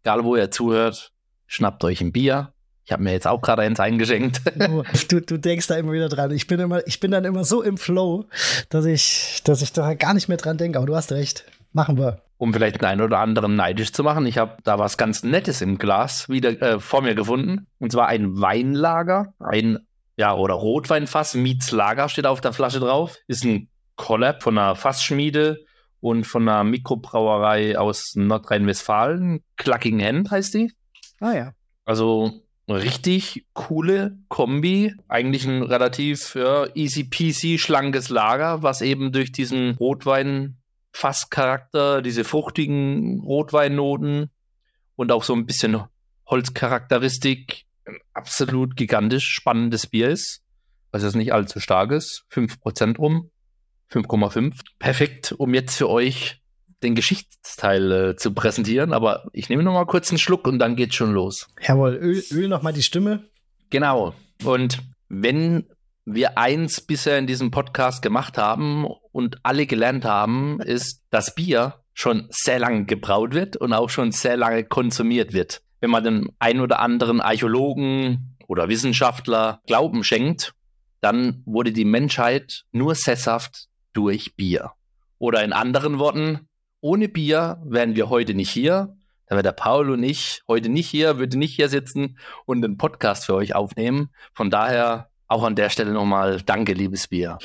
Speaker 2: egal wo ihr zuhört, schnappt euch ein Bier. Ich habe mir jetzt auch gerade eins eingeschenkt.
Speaker 1: Du denkst da immer wieder dran. Ich bin dann immer so im Flow, dass ich da gar nicht mehr dran denke. Aber du hast recht. Machen wir.
Speaker 2: Um vielleicht den einen oder anderen neidisch zu machen. Ich habe da was ganz Nettes im Glas wieder vor mir gefunden. Und zwar ein Weinlager, oder Rotweinfass, Mietz Lager steht auf der Flasche drauf. Ist ein Collab von einer Fassschmiede und von einer Mikrobrauerei aus Nordrhein-Westfalen. Clucking Hand heißt die.
Speaker 1: Ah ja. Also
Speaker 2: eine richtig coole Kombi. Eigentlich ein relativ easy peasy, schlankes Lager, was eben durch diesen Rotwein-Fasscharakter, diese fruchtigen Rotweinnoten und auch so ein bisschen Holzcharakteristik ein absolut gigantisch spannendes Bier ist. Also es nicht allzu stark ist. 5% rum. 5,5. Perfekt, um jetzt für euch den Geschichtsteil zu präsentieren. Aber ich nehme noch mal kurz einen Schluck und dann geht's schon los.
Speaker 1: Jawohl, Öl noch mal die Stimme.
Speaker 2: Genau. Und wenn wir eins bisher in diesem Podcast gemacht haben und alle gelernt haben, ist, dass Bier schon sehr lange gebraut wird und auch schon sehr lange konsumiert wird. Wenn man den einen oder anderen Archäologen oder Wissenschaftler Glauben schenkt, dann wurde die Menschheit nur sesshaft durch Bier. Oder in anderen Worten, ohne Bier wären wir heute nicht hier. Da wäre der Paul und ich heute nicht hier, würde nicht hier sitzen und einen Podcast für euch aufnehmen. Von daher auch an der Stelle nochmal danke, liebes Bier.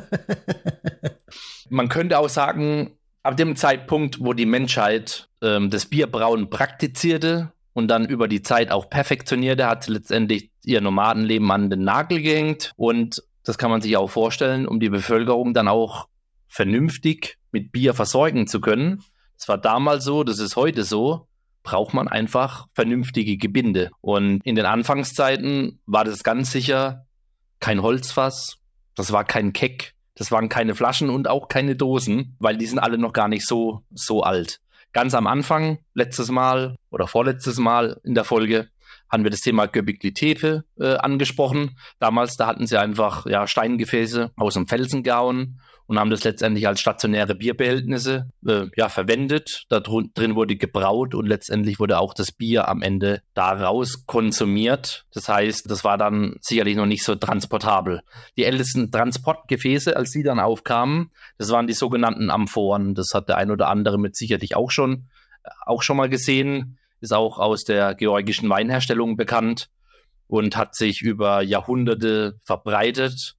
Speaker 2: Man könnte auch sagen, ab dem Zeitpunkt, wo die Menschheit das Bierbrauen praktizierte und dann über die Zeit auch perfektionierte, hat sie letztendlich ihr Nomadenleben an den Nagel gehängt. Und das kann man sich auch vorstellen, um die Bevölkerung dann auch vernünftig mit Bier versorgen zu können. Das war damals so, das ist heute so, braucht man einfach vernünftige Gebinde. Und in den Anfangszeiten war das ganz sicher kein Holzfass, das war kein Keck, das waren keine Flaschen und auch keine Dosen, weil die sind alle noch gar nicht so alt. Ganz am Anfang, letztes Mal oder vorletztes Mal in der Folge, haben wir das Thema Göbekli-Tepe angesprochen. Damals, da hatten sie einfach Steingefäße aus dem Felsen gehauen und haben das letztendlich als stationäre Bierbehältnisse verwendet. Da drin wurde gebraut und letztendlich wurde auch das Bier am Ende daraus konsumiert. Das heißt, das war dann sicherlich noch nicht so transportabel. Die ältesten Transportgefäße, als die dann aufkamen, das waren die sogenannten Amphoren. Das hat der ein oder andere mit sicherlich auch schon mal gesehen. Ist auch aus der georgischen Weinherstellung bekannt und hat sich über Jahrhunderte verbreitet,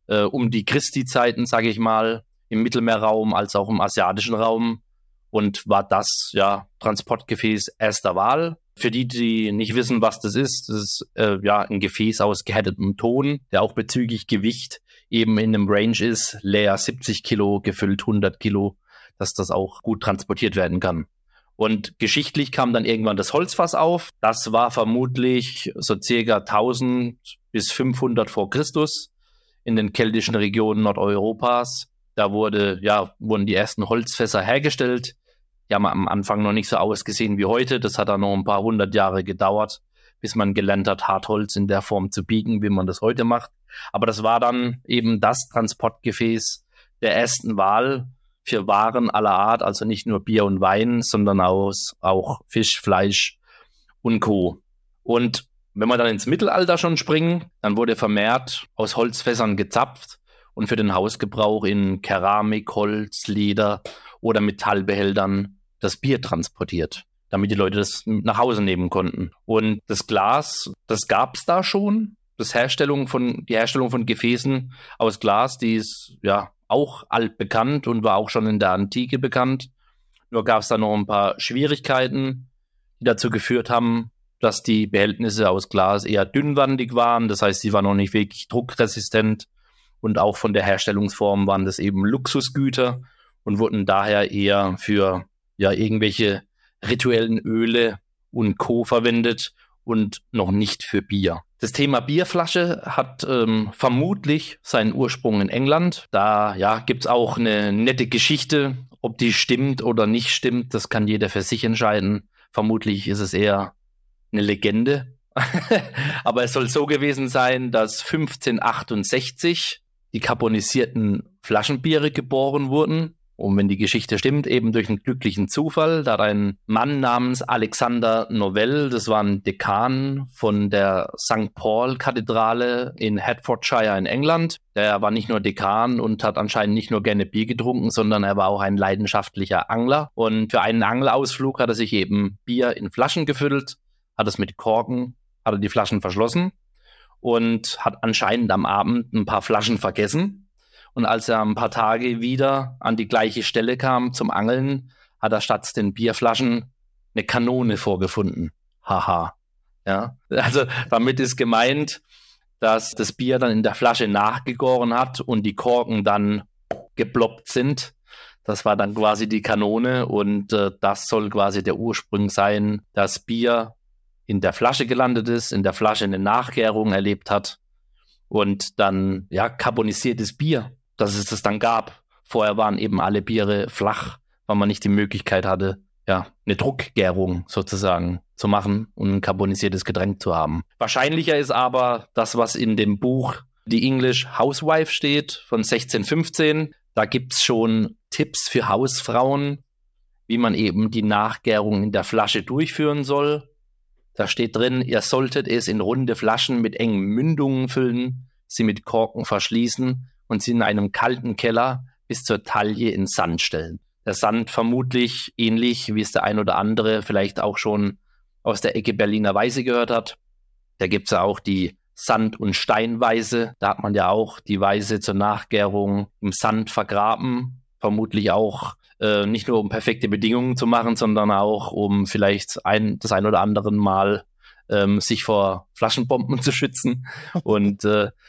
Speaker 2: um die Christi-Zeiten, sage ich mal, im Mittelmeerraum als auch im asiatischen Raum und war das Transportgefäß erster Wahl. Für die nicht wissen, was das ist ein Gefäß aus gehärtetem Ton, der auch bezüglich Gewicht eben in einem Range ist, leer 70 Kilo, gefüllt 100 Kilo, dass das auch gut transportiert werden kann. Und geschichtlich kam dann irgendwann das Holzfass auf. Das war vermutlich so circa 1000 bis 500 vor Christus in den keltischen Regionen Nordeuropas. Da wurden die ersten Holzfässer hergestellt. Die haben am Anfang noch nicht so ausgesehen wie heute. Das hat dann noch ein paar 100 Jahre gedauert, bis man gelernt hat, Hartholz in der Form zu biegen, wie man das heute macht. Aber das war dann eben das Transportgefäß der ersten Wahl für Waren aller Art, also nicht nur Bier und Wein, sondern auch Fisch, Fleisch und Co. Und wenn wir dann ins Mittelalter schon springen, dann wurde vermehrt aus Holzfässern gezapft und für den Hausgebrauch in Keramik, Holz, Leder oder Metallbehältern das Bier transportiert, damit die Leute das nach Hause nehmen konnten. Und das Glas, das gab es da schon. Die Herstellung von Gefäßen aus Glas, die ist auch altbekannt und war auch schon in der Antike bekannt. Nur gab es da noch ein paar Schwierigkeiten, die dazu geführt haben, dass die Behältnisse aus Glas eher dünnwandig waren. Das heißt, sie waren noch nicht wirklich druckresistent und auch von der Herstellungsform waren das eben Luxusgüter und wurden daher eher für irgendwelche rituellen Öle und Co. verwendet und noch nicht für Bier. Das Thema Bierflasche hat vermutlich seinen Ursprung in England. Da gibt es auch eine nette Geschichte. Ob die stimmt oder nicht stimmt, das kann jeder für sich entscheiden. Vermutlich ist es eher eine Legende. Aber es soll so gewesen sein, dass 1568 die carbonisierten Flaschenbiere geboren wurden. Und wenn die Geschichte stimmt, eben durch einen glücklichen Zufall, da hat ein Mann namens Alexander Novell, das war ein Dekan von der St. Paul-Kathedrale in Hertfordshire in England. Der war nicht nur Dekan und hat anscheinend nicht nur gerne Bier getrunken, sondern er war auch ein leidenschaftlicher Angler. Und für einen Angelausflug hat er sich eben Bier in Flaschen gefüllt, hat es mit Korken, hat er die Flaschen verschlossen und hat anscheinend am Abend ein paar Flaschen vergessen. Und als er ein paar Tage wieder an die gleiche Stelle kam zum Angeln, hat er statt den Bierflaschen eine Kanone vorgefunden. Haha. Ja, also damit ist gemeint, dass das Bier dann in der Flasche nachgegoren hat und die Korken dann geploppt sind. Das war dann quasi die Kanone und das soll quasi der Ursprung sein, dass Bier in der Flasche gelandet ist, in der Flasche eine Nachgärung erlebt hat und dann ja carbonisiertes Bier, dass es das dann gab. Vorher waren eben alle Biere flach, weil man nicht die Möglichkeit hatte, ja, eine Druckgärung sozusagen zu machen und ein carbonisiertes Getränk zu haben. Wahrscheinlicher ist aber das, was in dem Buch The English Housewife steht von 1615. Da gibt es schon Tipps für Hausfrauen, wie man eben die Nachgärung in der Flasche durchführen soll. Da steht drin, ihr solltet es in runde Flaschen mit engen Mündungen füllen, sie mit Korken verschließen und sie in einem kalten Keller bis zur Taille in Sand stellen. Der Sand vermutlich ähnlich, wie es der ein oder andere vielleicht auch schon aus der Ecke Berliner Weise gehört hat. Da gibt es ja auch die Sand- und Steinweise. Da hat man ja auch die Weise zur Nachgärung im Sand vergraben. Vermutlich auch nicht nur um perfekte Bedingungen zu machen, sondern auch um vielleicht das ein oder andere Mal sich vor Flaschenbomben zu schützen. Und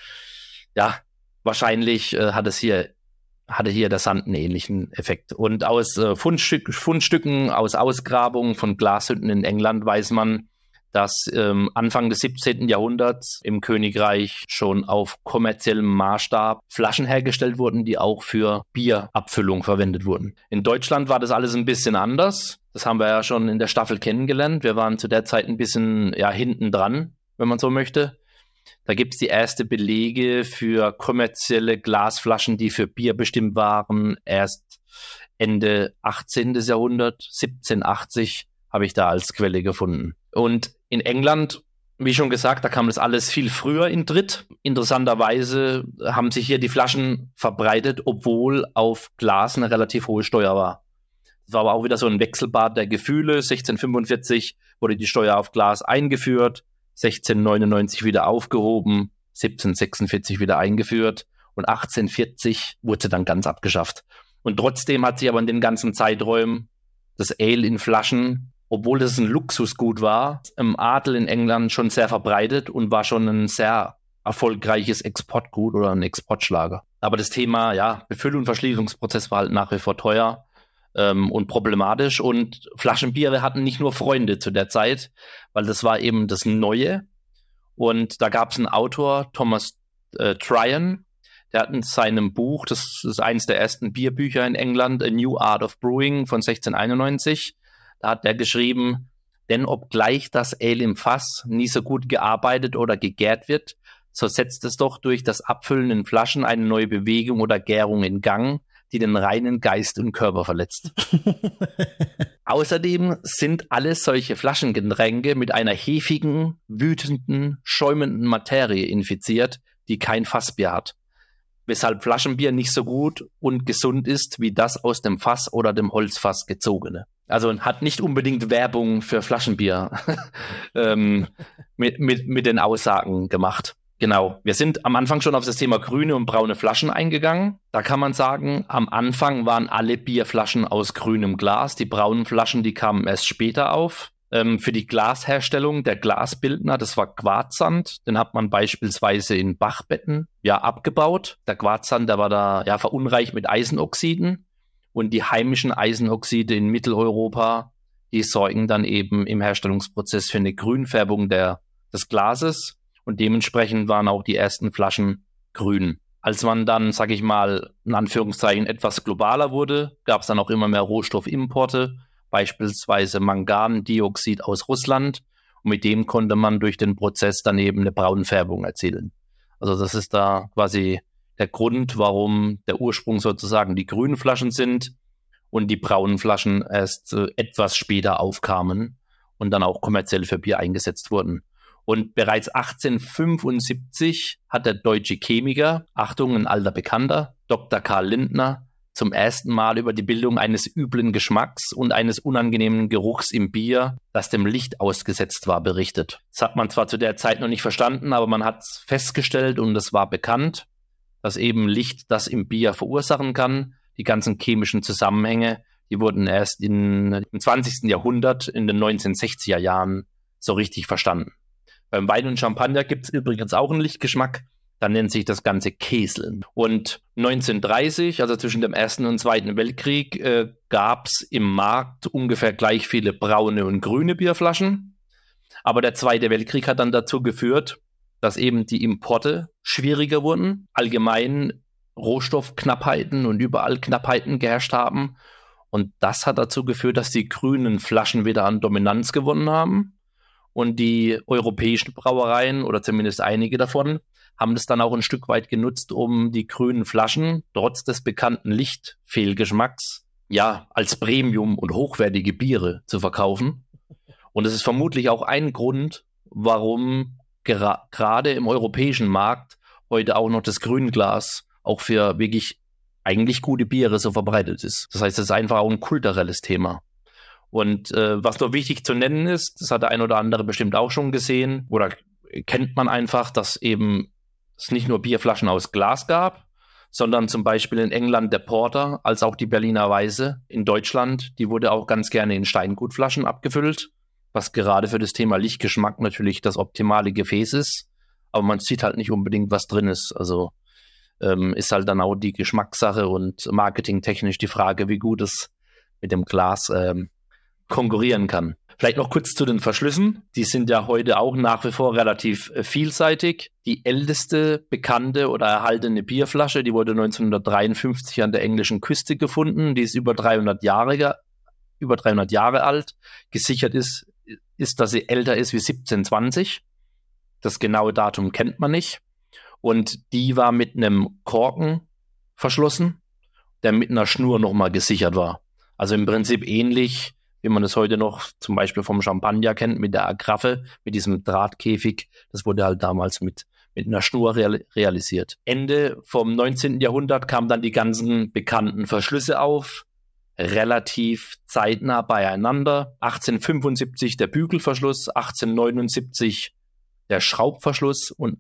Speaker 2: ja, wahrscheinlich hatte hier der Sand einen ähnlichen Effekt. Und aus Fundstücken, aus Ausgrabungen von Glashütten in England weiß man, dass Anfang des 17. Jahrhunderts im Königreich schon auf kommerziellem Maßstab Flaschen hergestellt wurden, die auch für Bierabfüllung verwendet wurden. In Deutschland war das alles ein bisschen anders. Das haben wir ja schon in der Staffel kennengelernt. Wir waren zu der Zeit ein bisschen hinten dran, wenn man so möchte. Da gibt es die ersten Belege für kommerzielle Glasflaschen, die für Bier bestimmt waren. Erst Ende 18. Jahrhundert, 1780, habe ich da als Quelle gefunden. Und in England, wie schon gesagt, da kam das alles viel früher in Tritt. Interessanterweise haben sich hier die Flaschen verbreitet, obwohl auf Glas eine relativ hohe Steuer war. Das war aber auch wieder so ein Wechselbad der Gefühle. 1645 wurde die Steuer auf Glas eingeführt. 1699 wieder aufgehoben, 1746 wieder eingeführt und 1840 wurde sie dann ganz abgeschafft. Und trotzdem hat sich aber in den ganzen Zeiträumen das Ale in Flaschen, obwohl das ein Luxusgut war, im Adel in England schon sehr verbreitet und war schon ein sehr erfolgreiches Exportgut oder ein Exportschlager. Aber das Thema, Befüll- und Verschließungsprozess war halt nach wie vor teuer und problematisch, und Flaschenbiere hatten nicht nur Freunde zu der Zeit, weil das war eben das Neue, und da gab es einen Autor, Thomas Tryon, der hat in seinem Buch, das ist eines der ersten Bierbücher in England, A New Art of Brewing von 1691, da hat der geschrieben, denn obgleich das Ale im Fass nie so gut gearbeitet oder gegärt wird, so setzt es doch durch das Abfüllen in Flaschen eine neue Bewegung oder Gärung in Gang, die den reinen Geist und Körper verletzt. Außerdem sind alle solche Flaschengetränke mit einer hefigen, wütenden, schäumenden Materie infiziert, die kein Fassbier hat, weshalb Flaschenbier nicht so gut und gesund ist wie das aus dem Fass oder dem Holzfass gezogene. Also hat nicht unbedingt Werbung für Flaschenbier mit den Aussagen gemacht. Genau, wir sind am Anfang schon auf das Thema grüne und braune Flaschen eingegangen. Da kann man sagen, am Anfang waren alle Bierflaschen aus grünem Glas. Die braunen Flaschen, die kamen erst später auf. Für die Glasherstellung, der Glasbildner, das war Quarzsand. Den hat man beispielsweise in Bachbetten abgebaut. Der Quarzsand, der war da verunreicht mit Eisenoxiden. Und die heimischen Eisenoxide in Mitteleuropa, die sorgen dann eben im Herstellungsprozess für eine Grünfärbung des Glases. Und dementsprechend waren auch die ersten Flaschen grün. Als man dann, sag ich mal, in Anführungszeichen etwas globaler wurde, gab es dann auch immer mehr Rohstoffimporte, beispielsweise Mangandioxid aus Russland. Und mit dem konnte man durch den Prozess dann eben eine Braunfärbung erzielen. Also das ist da quasi der Grund, warum der Ursprung sozusagen die grünen Flaschen sind. und die braunen Flaschen erst etwas später aufkamen und dann auch kommerziell für Bier eingesetzt wurden. Und bereits 1875 hat der deutsche Chemiker, Achtung, ein alter Bekannter, Dr. Karl Lindner, zum ersten Mal über die Bildung eines üblen Geschmacks und eines unangenehmen Geruchs im Bier, das dem Licht ausgesetzt war, berichtet. Das hat man zwar zu der Zeit noch nicht verstanden, aber man hat es festgestellt und es war bekannt, dass eben Licht das im Bier verursachen kann. Die ganzen chemischen Zusammenhänge, die wurden erst im 20. Jahrhundert, in den 1960er Jahren, so richtig verstanden. Beim Wein und Champagner gibt es übrigens auch einen Lichtgeschmack. Da nennt sich das Ganze Käseln. Und 1930, also zwischen dem Ersten und Zweiten Weltkrieg, gab es im Markt ungefähr gleich viele braune und grüne Bierflaschen. Aber der Zweite Weltkrieg hat dann dazu geführt, dass eben die Importe schwieriger wurden, allgemein Rohstoffknappheiten und überall Knappheiten geherrscht haben. Und das hat dazu geführt, dass die grünen Flaschen wieder an Dominanz gewonnen haben. Und die europäischen Brauereien, oder zumindest einige davon, haben das dann auch ein Stück weit genutzt, um die grünen Flaschen trotz des bekannten Lichtfehlgeschmacks ja als Premium und hochwertige Biere zu verkaufen. Und es ist vermutlich auch ein Grund, warum gerade im europäischen Markt heute auch noch das Grünglas auch für wirklich eigentlich gute Biere so verbreitet ist. Das heißt, es ist einfach auch ein kulturelles Thema. Und was noch wichtig zu nennen ist, das hat der ein oder andere bestimmt auch schon gesehen oder kennt man einfach, dass eben es nicht nur Bierflaschen aus Glas gab, sondern zum Beispiel in England der Porter, als auch die Berliner Weisse. In Deutschland, die wurde auch ganz gerne in Steingutflaschen abgefüllt, was gerade für das Thema Lichtgeschmack natürlich das optimale Gefäß ist. Aber man sieht halt nicht unbedingt, was drin ist. Also ist halt dann auch die Geschmackssache und marketingtechnisch die Frage, wie gut es mit dem Glas konkurrieren kann. Vielleicht noch kurz zu den Verschlüssen. Die sind ja heute auch nach wie vor relativ vielseitig. Die älteste bekannte oder erhaltene Bierflasche, die wurde 1953 an der englischen Küste gefunden. Die ist über 300 Jahre alt. Gesichert ist, dass sie älter ist wie 1720. Das genaue Datum kennt man nicht. Und die war mit einem Korken verschlossen, der mit einer Schnur nochmal gesichert war. Also im Prinzip ähnlich, wie man es heute noch zum Beispiel vom Champagner kennt, mit der Agraffe, mit diesem Drahtkäfig. Das wurde halt damals mit einer Schnur realisiert. Ende vom 19. Jahrhundert kamen dann die ganzen bekannten Verschlüsse auf, relativ zeitnah beieinander. 1875 der Bügelverschluss, 1879 der Schraubverschluss und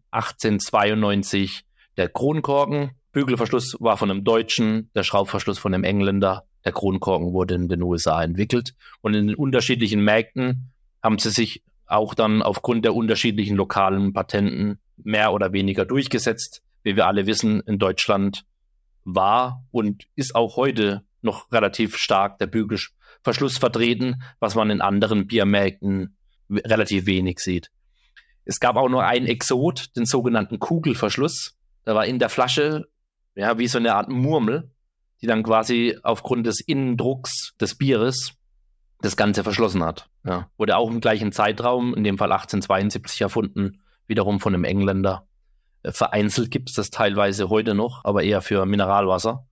Speaker 2: 1892 der Kronkorken. Bügelverschluss war von einem Deutschen, der Schraubverschluss von einem Engländer. Der Kronkorken wurde in den USA entwickelt. Und in den unterschiedlichen Märkten haben sie sich auch dann aufgrund der unterschiedlichen lokalen Patenten mehr oder weniger durchgesetzt. Wie wir alle wissen, in Deutschland war und ist auch heute noch relativ stark der Bügelverschluss vertreten, was man in anderen Biermärkten relativ wenig sieht. Es gab auch nur einen Exot, den sogenannten Kugelverschluss. Da war in der Flasche ja wie so eine Art Murmel, die dann quasi aufgrund des Innendrucks des Bieres das Ganze verschlossen hat. Ja. Wurde auch im gleichen Zeitraum, in dem Fall 1872 erfunden, wiederum von einem Engländer. Vereinzelt gibt es das teilweise heute noch, aber eher für Mineralwasser.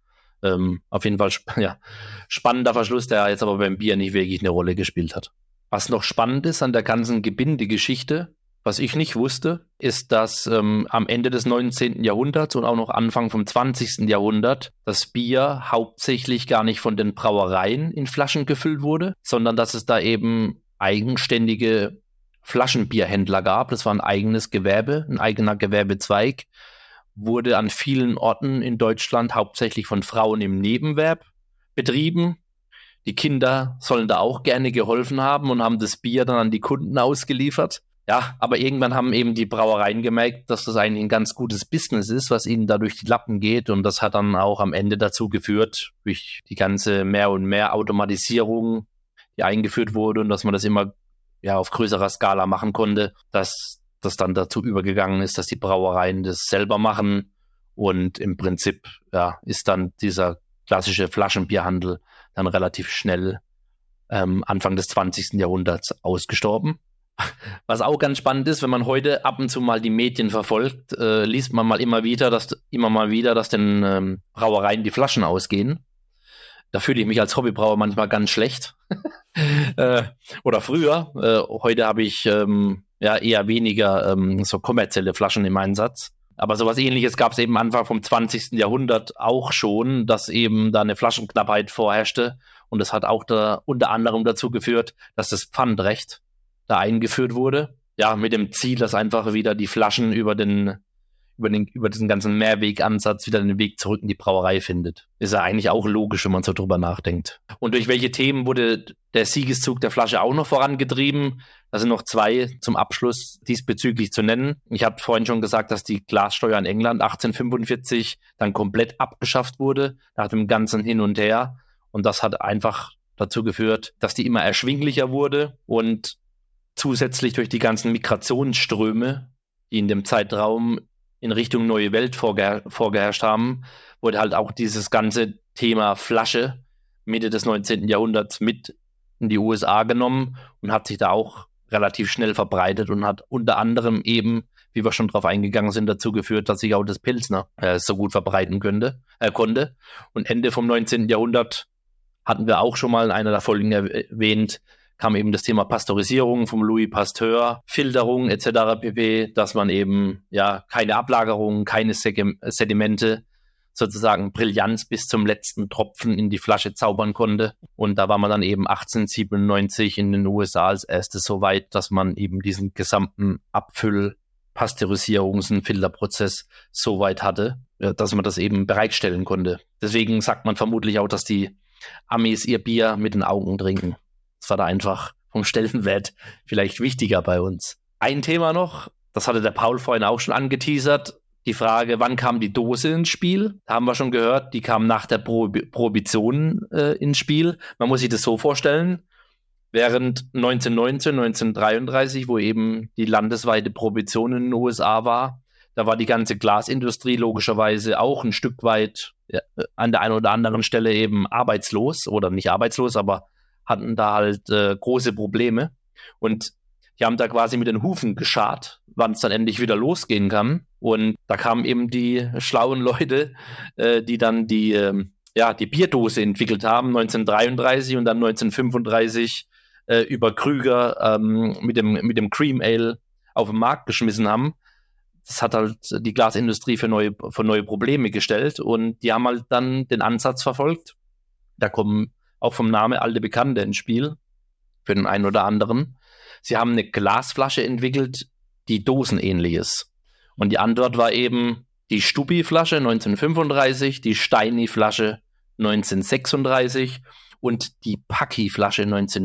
Speaker 2: Auf jeden Fall spannender Verschluss, der jetzt aber beim Bier nicht wirklich eine Rolle gespielt hat. Was noch spannend ist an der ganzen Gebindegeschichte, was ich nicht wusste, ist, dass am Ende des 19. Jahrhunderts und auch noch Anfang vom 20. Jahrhundert das Bier hauptsächlich gar nicht von den Brauereien in Flaschen gefüllt wurde, sondern dass es da eben eigenständige Flaschenbierhändler gab. Das war ein eigenes Gewerbe, ein eigener Gewerbezweig, wurde an vielen Orten in Deutschland hauptsächlich von Frauen im Nebenerwerb betrieben. Die Kinder sollen da auch gerne geholfen haben und haben das Bier dann an die Kunden ausgeliefert. Ja, aber irgendwann haben eben die Brauereien gemerkt, dass das eigentlich ein ganz gutes Business ist, was ihnen da durch die Lappen geht. Und das hat dann auch am Ende dazu geführt, durch die ganze mehr und mehr Automatisierung, die eingeführt wurde und dass man das immer auf größerer Skala machen konnte, dass das dann dazu übergegangen ist, dass die Brauereien das selber machen. Und im Prinzip ist dann dieser klassische Flaschenbierhandel dann relativ schnell Anfang des 20. Jahrhunderts ausgestorben. Was auch ganz spannend ist, wenn man heute ab und zu mal die Medien verfolgt, liest man immer mal wieder, dass den Brauereien die Flaschen ausgehen. Da fühle ich mich als Hobbybrauer manchmal ganz schlecht. Oder früher. Heute habe ich eher weniger so kommerzielle Flaschen im Einsatz. Aber sowas Ähnliches gab es eben Anfang vom 20. Jahrhundert auch schon, dass eben da eine Flaschenknappheit vorherrschte. Und das hat auch da unter anderem dazu geführt, dass das Pfandrecht da eingeführt wurde. Ja, mit dem Ziel, dass einfach wieder die Flaschen über diesen ganzen Mehrwegansatz wieder den Weg zurück in die Brauerei findet. Ist ja eigentlich auch logisch, wenn man so drüber nachdenkt. Und durch welche Themen wurde der Siegeszug der Flasche auch noch vorangetrieben? Da sind noch 2 zum Abschluss diesbezüglich zu nennen. Ich habe vorhin schon gesagt, dass die Glassteuer in England 1845 dann komplett abgeschafft wurde, nach dem ganzen Hin und Her. Und das hat einfach dazu geführt, dass die immer erschwinglicher wurde und zusätzlich durch die ganzen Migrationsströme, die in dem Zeitraum in Richtung Neue Welt vorgeherrscht haben, wurde halt auch dieses ganze Thema Flasche Mitte des 19. Jahrhunderts mit in die USA genommen und hat sich da auch relativ schnell verbreitet und hat unter anderem eben, wie wir schon drauf eingegangen sind, dazu geführt, dass sich auch das Pilsner so gut verbreiten konnte. Und Ende vom 19. Jahrhundert hatten wir auch schon mal in einer der Folgen erwähnt, kam eben das Thema Pasteurisierung vom Louis Pasteur, Filterung etc. pp., dass man eben keine Ablagerungen, keine Sedimente, sozusagen Brillanz bis zum letzten Tropfen in die Flasche zaubern konnte. Und da war man dann eben 1897 in den USA als erstes so weit, dass man eben diesen gesamten Pasteurisierungs- und Filterprozess so weit hatte, dass man das eben bereitstellen konnte. Deswegen sagt man vermutlich auch, dass die Amis ihr Bier mit den Augen trinken. Das war da einfach vom Stellenwert vielleicht wichtiger bei uns. Ein Thema noch, das hatte der Paul vorhin auch schon angeteasert, die Frage, wann kam die Dose ins Spiel? Da haben wir schon gehört, die kam nach der Prohibition ins Spiel. Man muss sich das so vorstellen, während 1919, 1933, wo eben die landesweite Prohibition in den USA war, da war die ganze Glasindustrie logischerweise auch ein Stück weit an der einen oder anderen Stelle eben arbeitslos oder nicht arbeitslos, aber hatten da halt große Probleme und die haben da quasi mit den Hufen geschart, wann es dann endlich wieder losgehen kann. Und da kamen eben die schlauen Leute, die dann die Bierdose entwickelt haben, 1933 und dann 1935 über Krüger mit dem Cream Ale auf den Markt geschmissen haben. Das hat halt die Glasindustrie für neue Probleme gestellt und die haben halt dann den Ansatz verfolgt. Da kommen auch vom Namen alte Bekannte ins Spiel, für den einen oder anderen. Sie haben eine Glasflasche entwickelt, die dosenähnlich ist. Und die Antwort war eben die Stubbi-Flasche 1935, die Steini-Flasche 1936 und die Packi-Flasche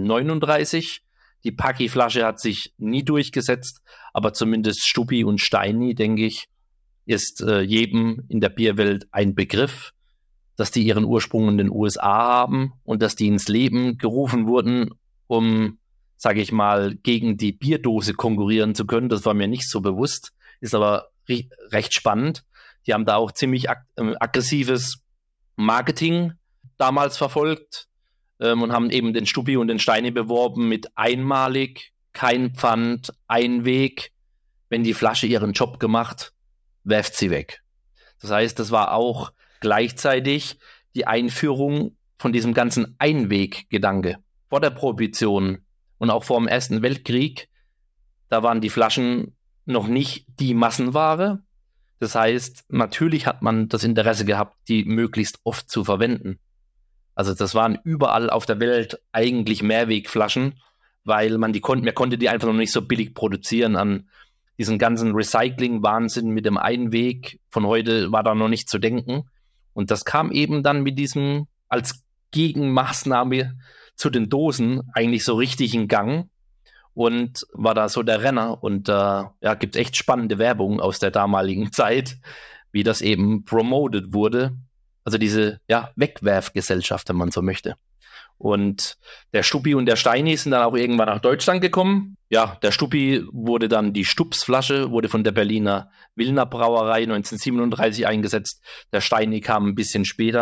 Speaker 2: 1939. Die Packi-Flasche hat sich nie durchgesetzt, aber zumindest Stubbi und Steini, denke ich, ist jedem in der Bierwelt ein Begriff, dass die ihren Ursprung in den USA haben und dass die ins Leben gerufen wurden, um, sage ich mal, gegen die Bierdose konkurrieren zu können. Das war mir nicht so bewusst, ist aber recht spannend. Die haben da auch ziemlich aggressives Marketing damals verfolgt und haben eben den Stubbi und den Steini beworben mit einmalig, kein Pfand, Einweg. Wenn die Flasche ihren Job gemacht, werft sie weg. Das heißt, das war auch gleichzeitig die Einführung von diesem ganzen Einweggedanke. Vor der Prohibition und auch vor dem Ersten Weltkrieg, da waren die Flaschen noch nicht die Massenware. Das heißt, natürlich hat man das Interesse gehabt, die möglichst oft zu verwenden. Also das waren überall auf der Welt eigentlich Mehrwegflaschen, weil man konnte die einfach noch nicht so billig produzieren. An diesen ganzen Recycling-Wahnsinn mit dem Einweg von heute war da noch nicht zu denken. Und das kam eben dann mit diesem als Gegenmaßnahme zu den Dosen eigentlich so richtig in Gang und war da so der Renner. Und gibt echt spannende Werbung aus der damaligen Zeit, wie das eben promoted wurde. Also diese Wegwerfgesellschaft, wenn man so möchte. Und der Stubbi und der Steini sind dann auch irgendwann nach Deutschland gekommen. Ja, der Stubbi wurde dann die Stubsflasche, wurde von der Berliner Wilner Brauerei 1937 eingesetzt. Der Steini kam ein bisschen später,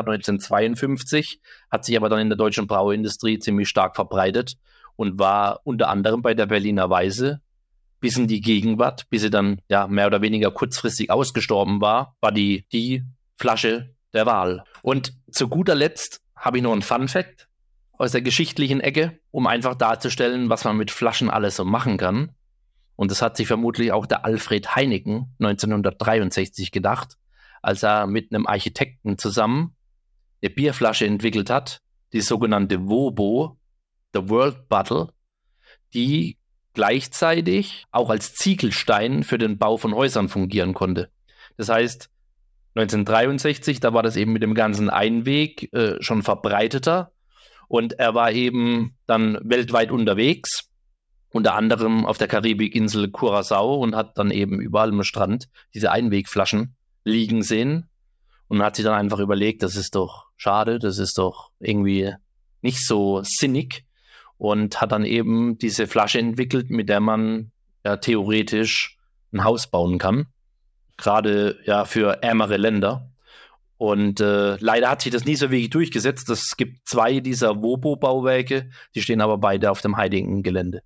Speaker 2: 1952, hat sich aber dann in der deutschen Brauindustrie ziemlich stark verbreitet und war unter anderem bei der Berliner Weisse bis in die Gegenwart, bis sie dann mehr oder weniger kurzfristig ausgestorben war die Flasche der Wahl. Und zu guter Letzt habe ich noch einen Fun-Fact aus der geschichtlichen Ecke, um einfach darzustellen, was man mit Flaschen alles so machen kann. Und das hat sich vermutlich auch der Alfred Heineken 1963 gedacht, als er mit einem Architekten zusammen eine Bierflasche entwickelt hat, die sogenannte WOBO, The World Bottle, die gleichzeitig auch als Ziegelstein für den Bau von Häusern fungieren konnte. Das heißt, 1963, da war das eben mit dem ganzen Einweg schon verbreiteter und er war eben dann weltweit unterwegs, unter anderem auf der Karibikinsel Curaçao und hat dann eben überall am Strand diese Einwegflaschen liegen sehen und hat sich dann einfach überlegt, das ist doch schade, das ist doch irgendwie nicht so sinnig und hat dann eben diese Flasche entwickelt, mit der man ja theoretisch ein Haus bauen kann, gerade ja für ärmere Länder. Und leider hat sich das nie so wirklich durchgesetzt. Es gibt 2 dieser WOBO-Bauwerke, die stehen aber beide auf dem Heineken-Gelände.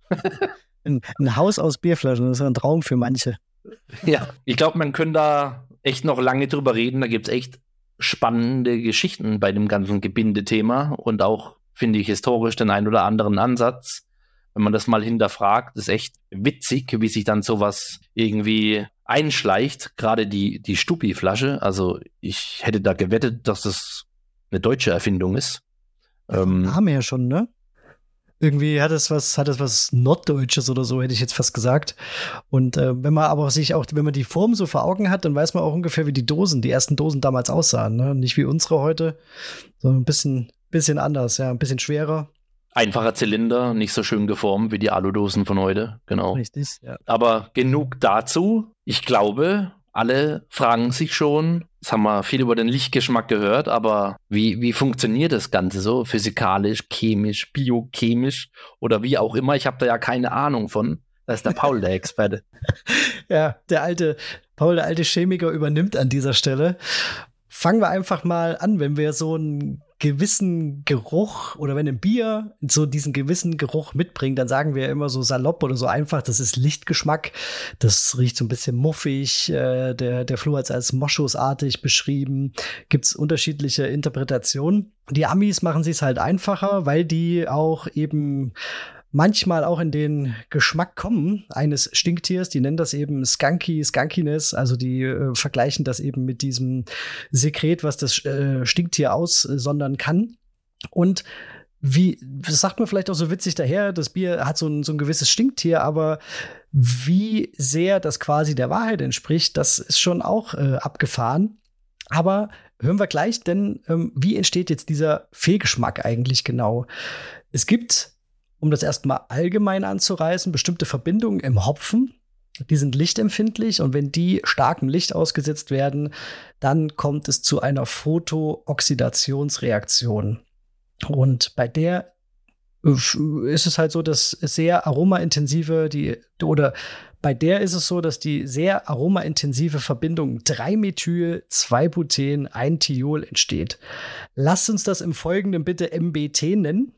Speaker 1: Ein Haus aus Bierflaschen, das ist ein Traum für manche.
Speaker 2: Ja, ich glaube, man könnte da echt noch lange drüber reden. Da gibt es echt spannende Geschichten bei dem ganzen Gebinde-Thema und auch, finde ich, historisch den einen oder anderen Ansatz. Wenn man das mal hinterfragt, ist echt witzig, wie sich dann sowas irgendwie einschleicht. Gerade die Stuppi-Flasche. Also ich hätte da gewettet, dass das eine deutsche Erfindung ist.
Speaker 1: Haben wir ja schon, ne? Irgendwie hat es was Norddeutsches oder so, hätte ich jetzt fast gesagt. Und wenn man die Form so vor Augen hat, dann weiß man auch ungefähr, wie die ersten Dosen damals aussahen. Ne? Nicht wie unsere heute, sondern ein bisschen anders, ja, ein bisschen schwerer.
Speaker 2: Einfacher Zylinder, nicht so schön geformt wie die Aludosen von heute, genau.
Speaker 1: Richtig, ja.
Speaker 2: Aber genug dazu. Ich glaube, alle fragen sich schon, jetzt haben wir viel über den Lichtgeschmack gehört, aber wie funktioniert das Ganze so? Physikalisch, chemisch, biochemisch oder wie auch immer? Ich habe da ja keine Ahnung von. Da ist der Paul der Experte.
Speaker 1: Ja, Paul, der alte Chemiker, übernimmt an dieser Stelle. Fangen wir einfach mal an, wenn wir so einen gewissen Geruch oder wenn ein Bier so diesen gewissen Geruch mitbringt, dann sagen wir immer so salopp oder so einfach, das ist Lichtgeschmack. Das riecht so ein bisschen muffig. Der Flo hat es als moschusartig beschrieben. Gibt es unterschiedliche Interpretationen. Die Amis machen es halt einfacher, weil die auch eben manchmal auch in den Geschmack kommen eines Stinktiers. Die nennen das eben Skunkiness. Also die vergleichen das eben mit diesem Sekret, was das Stinktier aussondern kann. Und das sagt man vielleicht auch so witzig daher, das Bier hat so ein gewisses Stinktier, aber wie sehr das quasi der Wahrheit entspricht, das ist schon auch abgefahren. Aber hören wir gleich, denn wie entsteht jetzt dieser Fehlgeschmack eigentlich genau? Es gibt, um das erstmal allgemein anzureißen, bestimmte Verbindungen im Hopfen, die sind lichtempfindlich und wenn die starkem Licht ausgesetzt werden, dann kommt es zu einer Photooxidationsreaktion. Und bei der ist es halt so, dass sehr aromaintensive bei der ist es so, dass die sehr aromaintensive Verbindung 3-Methyl-2-Buten, 1-Thiol entsteht. Lasst uns das im Folgenden bitte MBT nennen.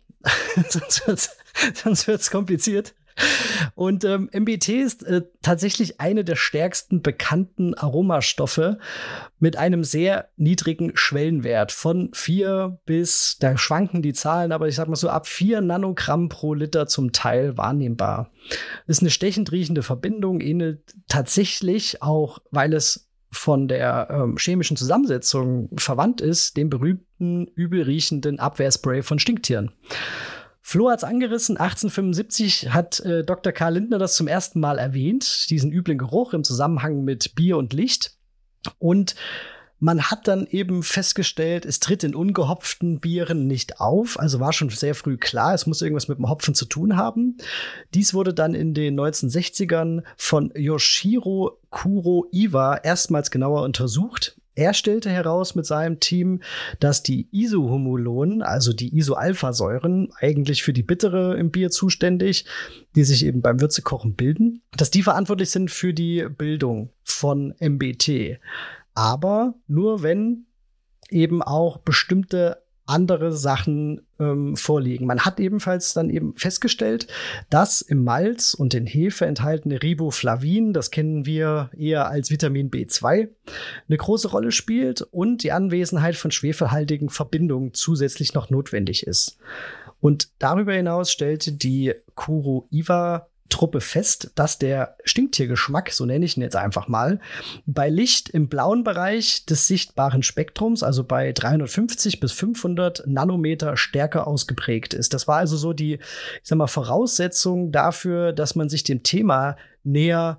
Speaker 1: Sonst wird's kompliziert. Und MBT ist tatsächlich eine der stärksten bekannten Aromastoffe mit einem sehr niedrigen Schwellenwert von 4 bis, da schwanken die Zahlen, aber ich sag mal so ab 4 Nanogramm pro Liter zum Teil wahrnehmbar. Ist eine stechend riechende Verbindung, ähnelt tatsächlich auch, weil es von der chemischen Zusammensetzung verwandt ist, dem berühmten übel riechenden Abwehrspray von Stinktieren. Flo hat's angerissen, 1875 hat Dr. Karl Lindner das zum ersten Mal erwähnt, diesen üblen Geruch im Zusammenhang mit Bier und Licht. Und man hat dann eben festgestellt, es tritt in ungehopften Bieren nicht auf. Also war schon sehr früh klar, es muss irgendwas mit dem Hopfen zu tun haben. Dies wurde dann in den 1960ern von Yoshiro Kuroiwa erstmals genauer untersucht. Er stellte heraus mit seinem Team, dass die Isohumulonen, also die Isoalphasäuren, eigentlich für die Bittere im Bier zuständig, die sich eben beim Würzekochen bilden, dass die verantwortlich sind für die Bildung von MBT. Aber nur wenn eben auch bestimmte andere Sachen vorliegen. Man hat ebenfalls dann eben festgestellt, dass im Malz und in Hefe enthaltene Riboflavin, das kennen wir eher als Vitamin B2, eine große Rolle spielt und die Anwesenheit von schwefelhaltigen Verbindungen zusätzlich noch notwendig ist. Und darüber hinaus stellte die Kuru-Iwa-Truppe fest, dass der Stinktiergeschmack, so nenne ich ihn jetzt einfach mal, bei Licht im blauen Bereich des sichtbaren Spektrums, also bei 350 bis 500 Nanometer stärker ausgeprägt ist. Das war also so die, Voraussetzung dafür, dass man sich dem Thema näher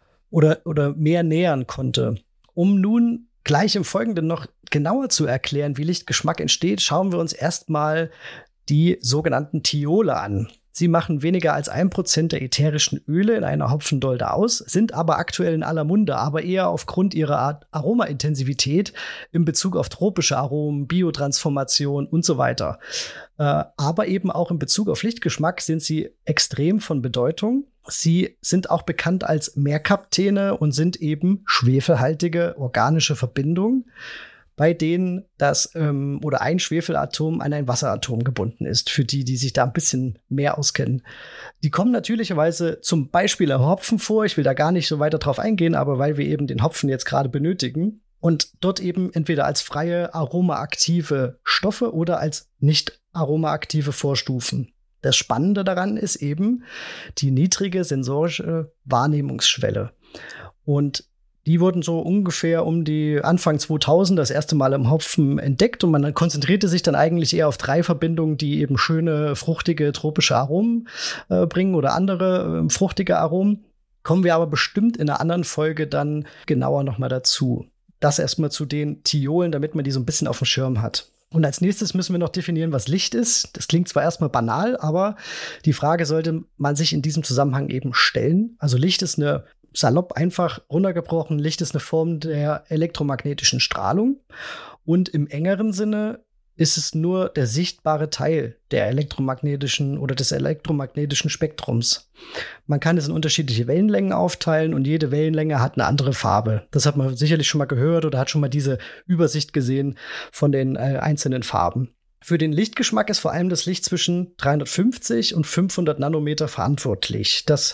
Speaker 1: oder mehr nähern konnte. Um nun gleich im Folgenden noch genauer zu erklären, wie Lichtgeschmack entsteht, schauen wir uns erstmal die sogenannten Thiole an. Sie machen weniger als 1% der ätherischen Öle in einer Hopfendolde aus, sind aber aktuell in aller Munde, aber eher aufgrund ihrer Aromaintensivität in Bezug auf tropische Aromen, Biotransformation und so weiter. Aber eben auch in Bezug auf Lichtgeschmack sind sie extrem von Bedeutung. Sie sind auch bekannt als Merkaptene und sind eben schwefelhaltige organische Verbindungen, bei denen das oder ein Schwefelatom an ein Wasseratom gebunden ist, für die sich da ein bisschen mehr auskennen. Die kommen natürlicherweise zum Beispiel im Hopfen vor. Ich will da gar nicht so weiter drauf eingehen, aber weil wir eben den Hopfen jetzt gerade benötigen und dort eben entweder als freie aromaaktive Stoffe oder als nicht aromaaktive Vorstufen. Das Spannende daran ist eben die niedrige sensorische Wahrnehmungsschwelle. Und die wurden so ungefähr um die Anfang 2000 das erste Mal im Hopfen entdeckt und man konzentrierte sich dann eigentlich eher auf 3 Verbindungen, die eben schöne, fruchtige, tropische Aromen bringen oder andere fruchtige Aromen. Kommen wir aber bestimmt in einer anderen Folge dann genauer nochmal dazu. Das erstmal zu den Thiolen, damit man die so ein bisschen auf dem Schirm hat. Und als nächstes müssen wir noch definieren, was Licht ist. Das klingt zwar erstmal banal, aber die Frage sollte man sich in diesem Zusammenhang eben stellen. Also Licht ist eine salopp einfach runtergebrochen, Licht ist eine Form der elektromagnetischen Strahlung und im engeren Sinne ist es nur der sichtbare Teil der elektromagnetischen oder des elektromagnetischen Spektrums. Man kann es in unterschiedliche Wellenlängen aufteilen und jede Wellenlänge hat eine andere Farbe. Das hat man sicherlich schon mal gehört oder hat schon mal diese Übersicht gesehen von den einzelnen Farben. Für den Lichtgeschmack ist vor allem das Licht zwischen 350 und 500 Nanometer verantwortlich. Das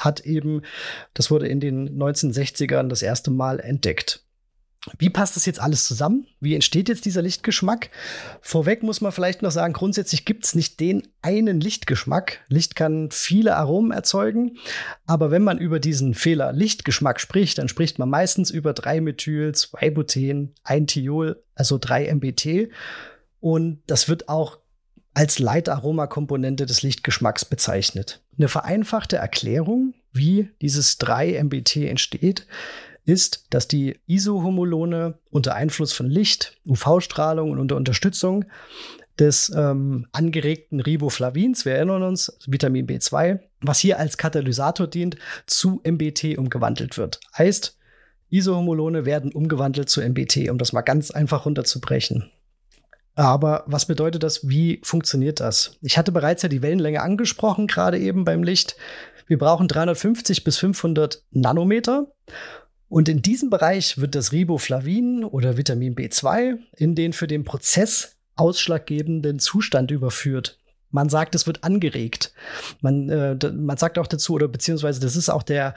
Speaker 1: wurde in den 1960ern das erste Mal entdeckt. Wie passt das jetzt alles zusammen? Wie entsteht jetzt dieser Lichtgeschmack? Vorweg muss man vielleicht noch sagen, grundsätzlich gibt es nicht den einen Lichtgeschmack. Licht kann viele Aromen erzeugen, aber wenn man über diesen Fehler Lichtgeschmack spricht, dann spricht man meistens über 3-Methyl, 2-Buten, 1-Thiol, also 3-MBT. Und das wird auch als Leitaromakomponente des Lichtgeschmacks bezeichnet. Eine vereinfachte Erklärung, wie dieses 3-MBT entsteht, ist, dass die Isohomolone unter Einfluss von Licht, UV-Strahlung und unter Unterstützung des angeregten Riboflavins, wir erinnern uns, Vitamin B2, was hier als Katalysator dient, zu MBT umgewandelt wird. Heißt, Isohomolone werden umgewandelt zu MBT, um das mal ganz einfach runterzubrechen. Aber was bedeutet das? Wie funktioniert das? Ich hatte bereits ja die Wellenlänge angesprochen, gerade eben beim Licht. Wir brauchen 350 bis 500 Nanometer. Und in diesem Bereich wird das Riboflavin oder Vitamin B2 in den für den Prozess ausschlaggebenden Zustand überführt. Man sagt, es wird angeregt. Man sagt auch dazu, oder beziehungsweise das ist auch der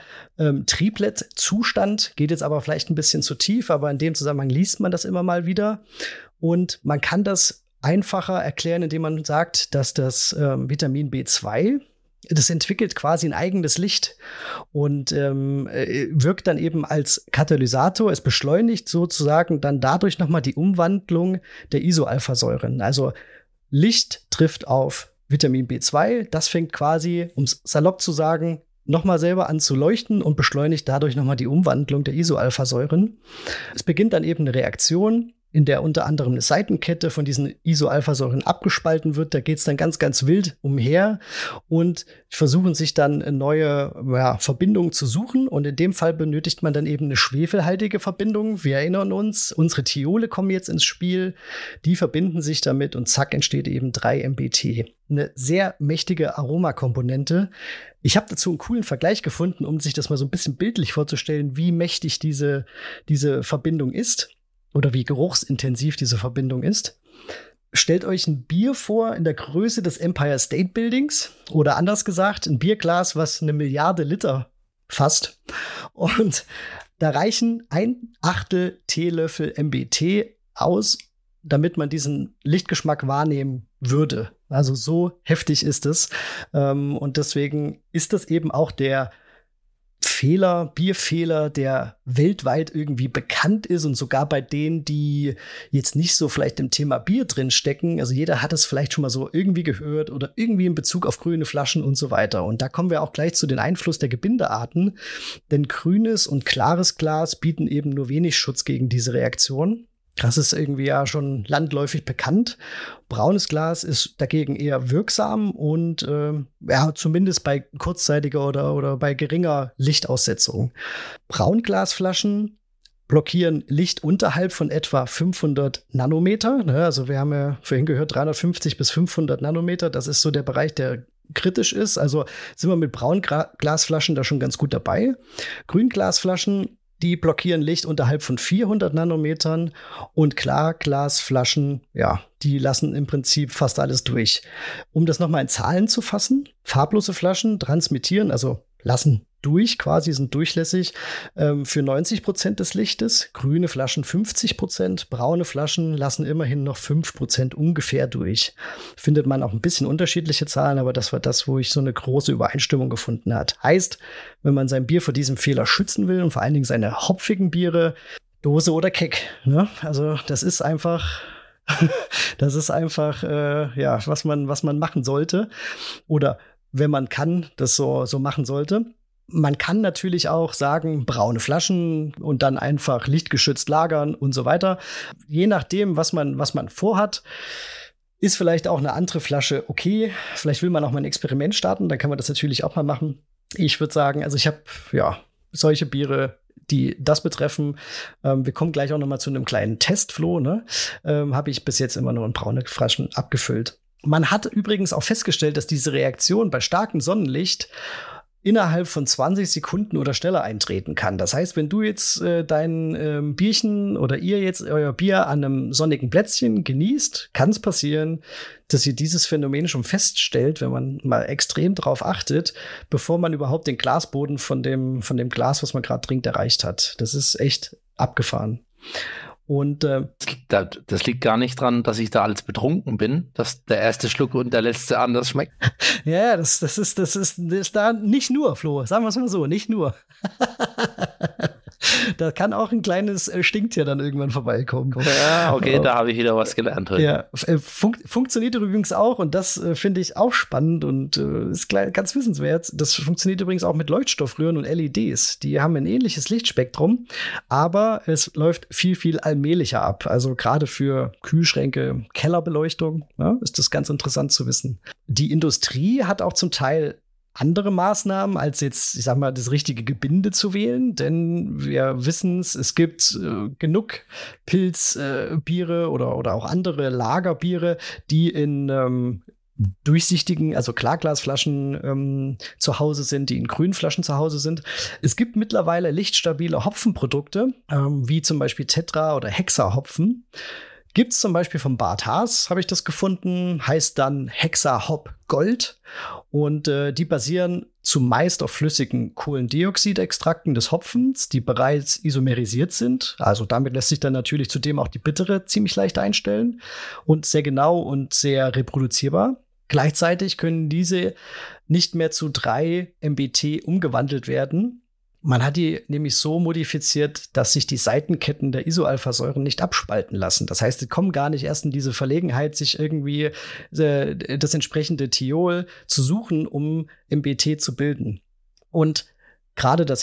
Speaker 1: Triplet-Zustand, geht jetzt aber vielleicht ein bisschen zu tief, aber in dem Zusammenhang liest man das immer mal wieder. Und man kann das einfacher erklären, indem man sagt, dass das Vitamin B2, das entwickelt quasi ein eigenes Licht und wirkt dann eben als Katalysator. Es beschleunigt sozusagen dann dadurch nochmal die Umwandlung der Isoalphasäuren. Also Licht trifft auf Vitamin B2. Das fängt quasi, um es salopp zu sagen, nochmal selber an zu leuchten und beschleunigt dadurch nochmal die Umwandlung der Isoalphasäuren. Es beginnt dann eben eine Reaktion, in der unter anderem eine Seitenkette von diesen Isoalphasäuren abgespalten wird. Da geht es dann ganz, ganz wild umher und versuchen sich dann neue Verbindungen zu suchen. Und in dem Fall benötigt man dann eben eine schwefelhaltige Verbindung. Wir erinnern uns, unsere Thiole kommen jetzt ins Spiel. Die verbinden sich damit und zack, entsteht eben 3-MBT. Eine sehr mächtige Aromakomponente. Ich habe dazu einen coolen Vergleich gefunden, um sich das mal so ein bisschen bildlich vorzustellen, wie mächtig diese Verbindung ist. Oder wie geruchsintensiv diese Verbindung ist. stellt euch ein Bier vor in der Größe des Empire State Buildings oder anders gesagt, ein Bierglas, was 1 Milliarde Liter fasst. Und da reichen 1/8 Teelöffel MBT aus, damit man diesen Lichtgeschmack wahrnehmen würde. Also so heftig ist es. Und deswegen ist das eben auch der Bierfehler, der weltweit irgendwie bekannt ist und sogar bei denen, die jetzt nicht so vielleicht im Thema Bier drin stecken. Also jeder hat es vielleicht schon mal so irgendwie gehört oder irgendwie in Bezug auf grüne Flaschen und so weiter. Und da kommen wir auch gleich zu den Einfluss der Gebindearten, denn grünes und klares Glas bieten eben nur wenig Schutz gegen diese Reaktion. Das ist irgendwie ja schon landläufig bekannt. Braunes Glas ist dagegen eher wirksam und zumindest bei kurzzeitiger oder bei geringer Lichtaussetzung. Braunglasflaschen blockieren Licht unterhalb von etwa 500 Nanometer. Also wir haben ja vorhin gehört 350 bis 500 Nanometer. Das ist so der Bereich, der kritisch ist. Also sind wir mit Braunglasflaschen da schon ganz gut dabei. Grünglasflaschen, die blockieren Licht unterhalb von 400 Nanometern und Klarglasflaschen, ja, die lassen im Prinzip fast alles durch. Um das nochmal in Zahlen zu fassen, farblose Flaschen transmittieren, also lassen durch, quasi sind durchlässig, für 90% des Lichtes, grüne Flaschen 50%, braune Flaschen lassen immerhin noch 5% ungefähr durch. Findet man auch ein bisschen unterschiedliche Zahlen, aber das war das, wo ich so eine große Übereinstimmung gefunden hat. Heißt, wenn man sein Bier vor diesem Fehler schützen will und vor allen Dingen seine hopfigen Biere, Dose oder Keck, ne? Also das ist einfach was man machen sollte oder wenn man kann, das so machen sollte. Man kann natürlich auch sagen, braune Flaschen und dann einfach lichtgeschützt lagern und so weiter. Je nachdem, was man vorhat, ist vielleicht auch eine andere Flasche okay. Vielleicht will man auch mal ein Experiment starten, dann kann man das natürlich auch mal machen. Ich würde sagen, also ich habe solche Biere, die das betreffen. Wir kommen gleich auch noch mal zu einem kleinen Test, Flo, ne? Habe ich bis jetzt immer nur in braune Flaschen abgefüllt. Man hat übrigens auch festgestellt, dass diese Reaktion bei starkem Sonnenlicht innerhalb von 20 Sekunden oder schneller eintreten kann. Das heißt, wenn du jetzt dein Bierchen oder ihr jetzt euer Bier an einem sonnigen Plätzchen genießt, kann es passieren, dass ihr dieses Phänomen schon feststellt, wenn man mal extrem drauf achtet, bevor man überhaupt den Glasboden von dem Glas, was man gerade trinkt, erreicht hat. Das ist echt abgefahren. Und
Speaker 2: das liegt gar nicht dran, dass ich da als betrunken bin, dass der erste Schluck und der letzte anders schmeckt.
Speaker 1: Ja, das ist da nicht nur, Flo. Sagen wir es mal so, nicht nur. Da kann auch ein kleines Stinktier dann irgendwann vorbeikommen.
Speaker 2: Ja, okay, da habe ich wieder was gelernt heute.
Speaker 1: Ja, funktioniert übrigens auch, und das finde ich auch spannend und ist ganz wissenswert. Das funktioniert übrigens auch mit Leuchtstoffröhren und LEDs. Die haben ein ähnliches Lichtspektrum, aber es läuft viel, viel allmählicher ab. Also gerade für Kühlschränke, Kellerbeleuchtung, ja, ist das ganz interessant zu wissen. Die Industrie hat auch zum Teil andere Maßnahmen, als jetzt, ich sag mal, das richtige Gebinde zu wählen, denn wir wissen es gibt genug Pilzbiere oder auch andere Lagerbiere, die in durchsichtigen, also Klarglasflaschen zu Hause sind, die in grünen Flaschen zu Hause sind. Es gibt mittlerweile lichtstabile Hopfenprodukte, wie zum Beispiel Tetra- oder Hexa-Hopfen. Gibt's zum Beispiel vom Bart Haas, habe ich das gefunden, heißt dann Hexa Hop Gold, und die basieren zumeist auf flüssigen Kohlendioxidextrakten des Hopfens, die bereits isomerisiert sind. Also damit lässt sich dann natürlich zudem auch die Bittere ziemlich leicht einstellen und sehr genau und sehr reproduzierbar. Gleichzeitig können diese nicht mehr zu 3 MBT umgewandelt werden. Man hat die nämlich so modifiziert, dass sich die Seitenketten der Isoalphasäuren nicht abspalten lassen. Das heißt, sie kommen gar nicht erst in diese Verlegenheit, sich irgendwie das entsprechende Thiol zu suchen, um MBT zu bilden. Und gerade das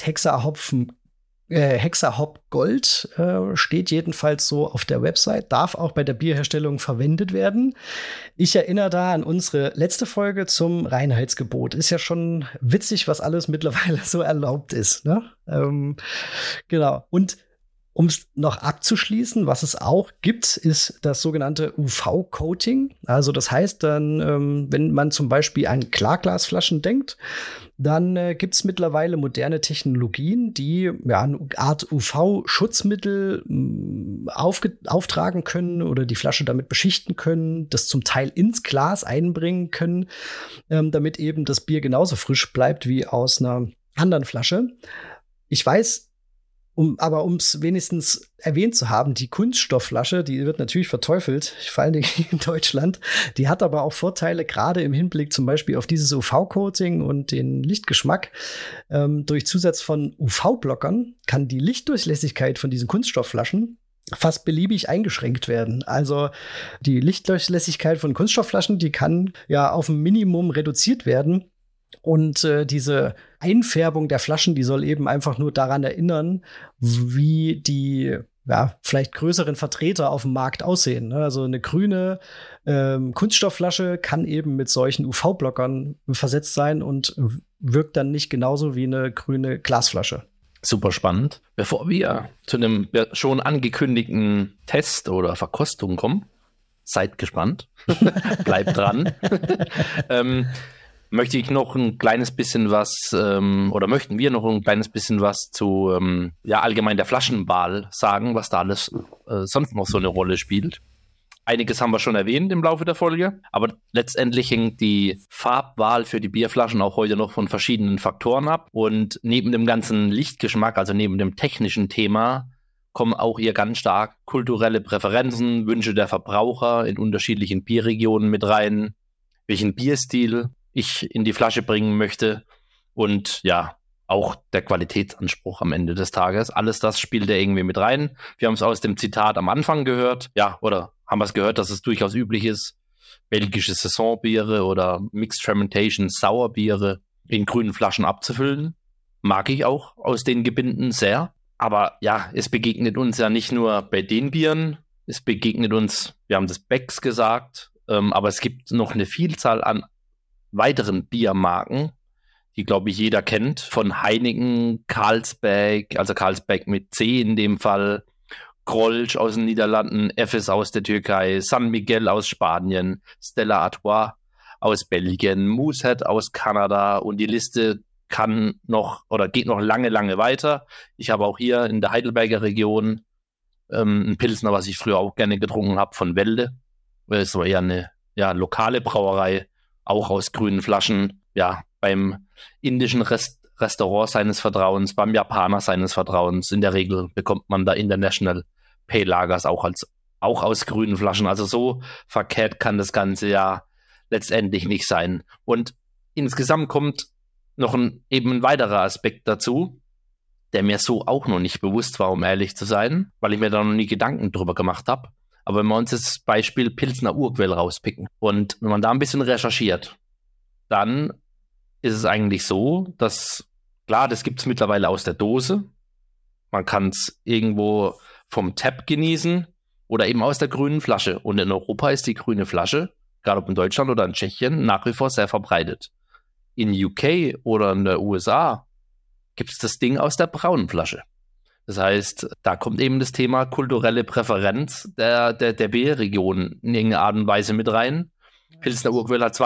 Speaker 1: Hexa Hop Gold steht jedenfalls so auf der Website, darf auch bei der Bierherstellung verwendet werden. Ich erinnere da an unsere letzte Folge zum Reinheitsgebot. Ist ja schon witzig, was alles mittlerweile so erlaubt ist, ne? Genau. Und Um es noch abzuschließen, was es auch gibt, ist das sogenannte UV-Coating. Also das heißt dann, wenn man zum Beispiel an Klarglasflaschen denkt, dann gibt es mittlerweile moderne Technologien, die eine Art UV-Schutzmittel auftragen können oder die Flasche damit beschichten können, das zum Teil ins Glas einbringen können, damit eben das Bier genauso frisch bleibt wie aus einer anderen Flasche. Ich weiß, aber um es wenigstens erwähnt zu haben, die Kunststoffflasche, die wird natürlich verteufelt, vor allem in Deutschland. Die hat aber auch Vorteile, gerade im Hinblick zum Beispiel auf dieses UV-Coating und den Lichtgeschmack. Durch Zusatz von UV-Blockern kann die Lichtdurchlässigkeit von diesen Kunststoffflaschen fast beliebig eingeschränkt werden. Also die Lichtdurchlässigkeit von Kunststoffflaschen, die kann ja auf ein Minimum reduziert werden. Und diese Einfärbung der Flaschen, die soll eben einfach nur daran erinnern, wie die vielleicht größeren Vertreter auf dem Markt aussehen. Also eine grüne Kunststoffflasche kann eben mit solchen UV-Blockern versetzt sein und wirkt dann nicht genauso wie eine grüne Glasflasche.
Speaker 2: Super spannend. Bevor wir zu einem schon angekündigten Test oder Verkostung kommen, seid gespannt, bleibt dran. Möchte ich noch ein kleines bisschen was, oder möchten wir noch ein kleines bisschen was zu allgemein der Flaschenwahl sagen, was da alles sonst noch so eine Rolle spielt. Einiges haben wir schon erwähnt im Laufe der Folge, aber letztendlich hängt die Farbwahl für die Bierflaschen auch heute noch von verschiedenen Faktoren ab. Und neben dem ganzen Lichtgeschmack, also neben dem technischen Thema, kommen auch hier ganz stark kulturelle Präferenzen, Wünsche der Verbraucher in unterschiedlichen Bierregionen mit rein, welchen Bierstil ich in die Flasche bringen möchte und ja, auch der Qualitätsanspruch am Ende des Tages. Alles das spielt da irgendwie mit rein. Wir haben es aus dem Zitat am Anfang gehört, oder haben wir es gehört, dass es durchaus üblich ist, belgische Saisonbiere oder Mixed Fermentation Sauerbiere in grünen Flaschen abzufüllen. Mag ich auch aus den Gebinden sehr. Aber ja, es begegnet uns ja nicht nur bei den Bieren, es begegnet uns, wir haben das Becks gesagt, aber es gibt noch eine Vielzahl an weiteren Biermarken, die, glaube ich, jeder kennt, von Heineken, Carlsberg, also Carlsberg mit C in dem Fall, Grolsch aus den Niederlanden, Efes aus der Türkei, San Miguel aus Spanien, Stella Artois aus Belgien, Moosehead aus Kanada und die Liste kann noch oder geht noch lange, lange weiter. Ich habe auch hier in der Heidelberger Region ein Pilsner, was ich früher auch gerne getrunken habe, von Welde. Es war eher eine lokale Brauerei, auch aus grünen Flaschen, beim indischen Restaurant seines Vertrauens, beim Japaner seines Vertrauens. In der Regel bekommt man da International Pale Lagers auch aus grünen Flaschen. Also so verkehrt kann das Ganze ja letztendlich nicht sein. Und insgesamt kommt noch ein weiterer Aspekt dazu, der mir so auch noch nicht bewusst war, um ehrlich zu sein, weil ich mir da noch nie Gedanken drüber gemacht habe. Aber wenn wir uns das Beispiel Pilsner Urquell rauspicken und wenn man da ein bisschen recherchiert, dann ist es eigentlich so, dass, klar, das gibt es mittlerweile aus der Dose. Man kann es irgendwo vom Tap genießen oder eben aus der grünen Flasche. Und in Europa ist die grüne Flasche, egal ob in Deutschland oder in Tschechien, nach wie vor sehr verbreitet. In UK oder in der USA gibt es das Ding aus der braunen Flasche. Das heißt, da kommt eben das Thema kulturelle Präferenz der Bierregion in irgendeiner Art und Weise mit rein. Pilsner Urquell hat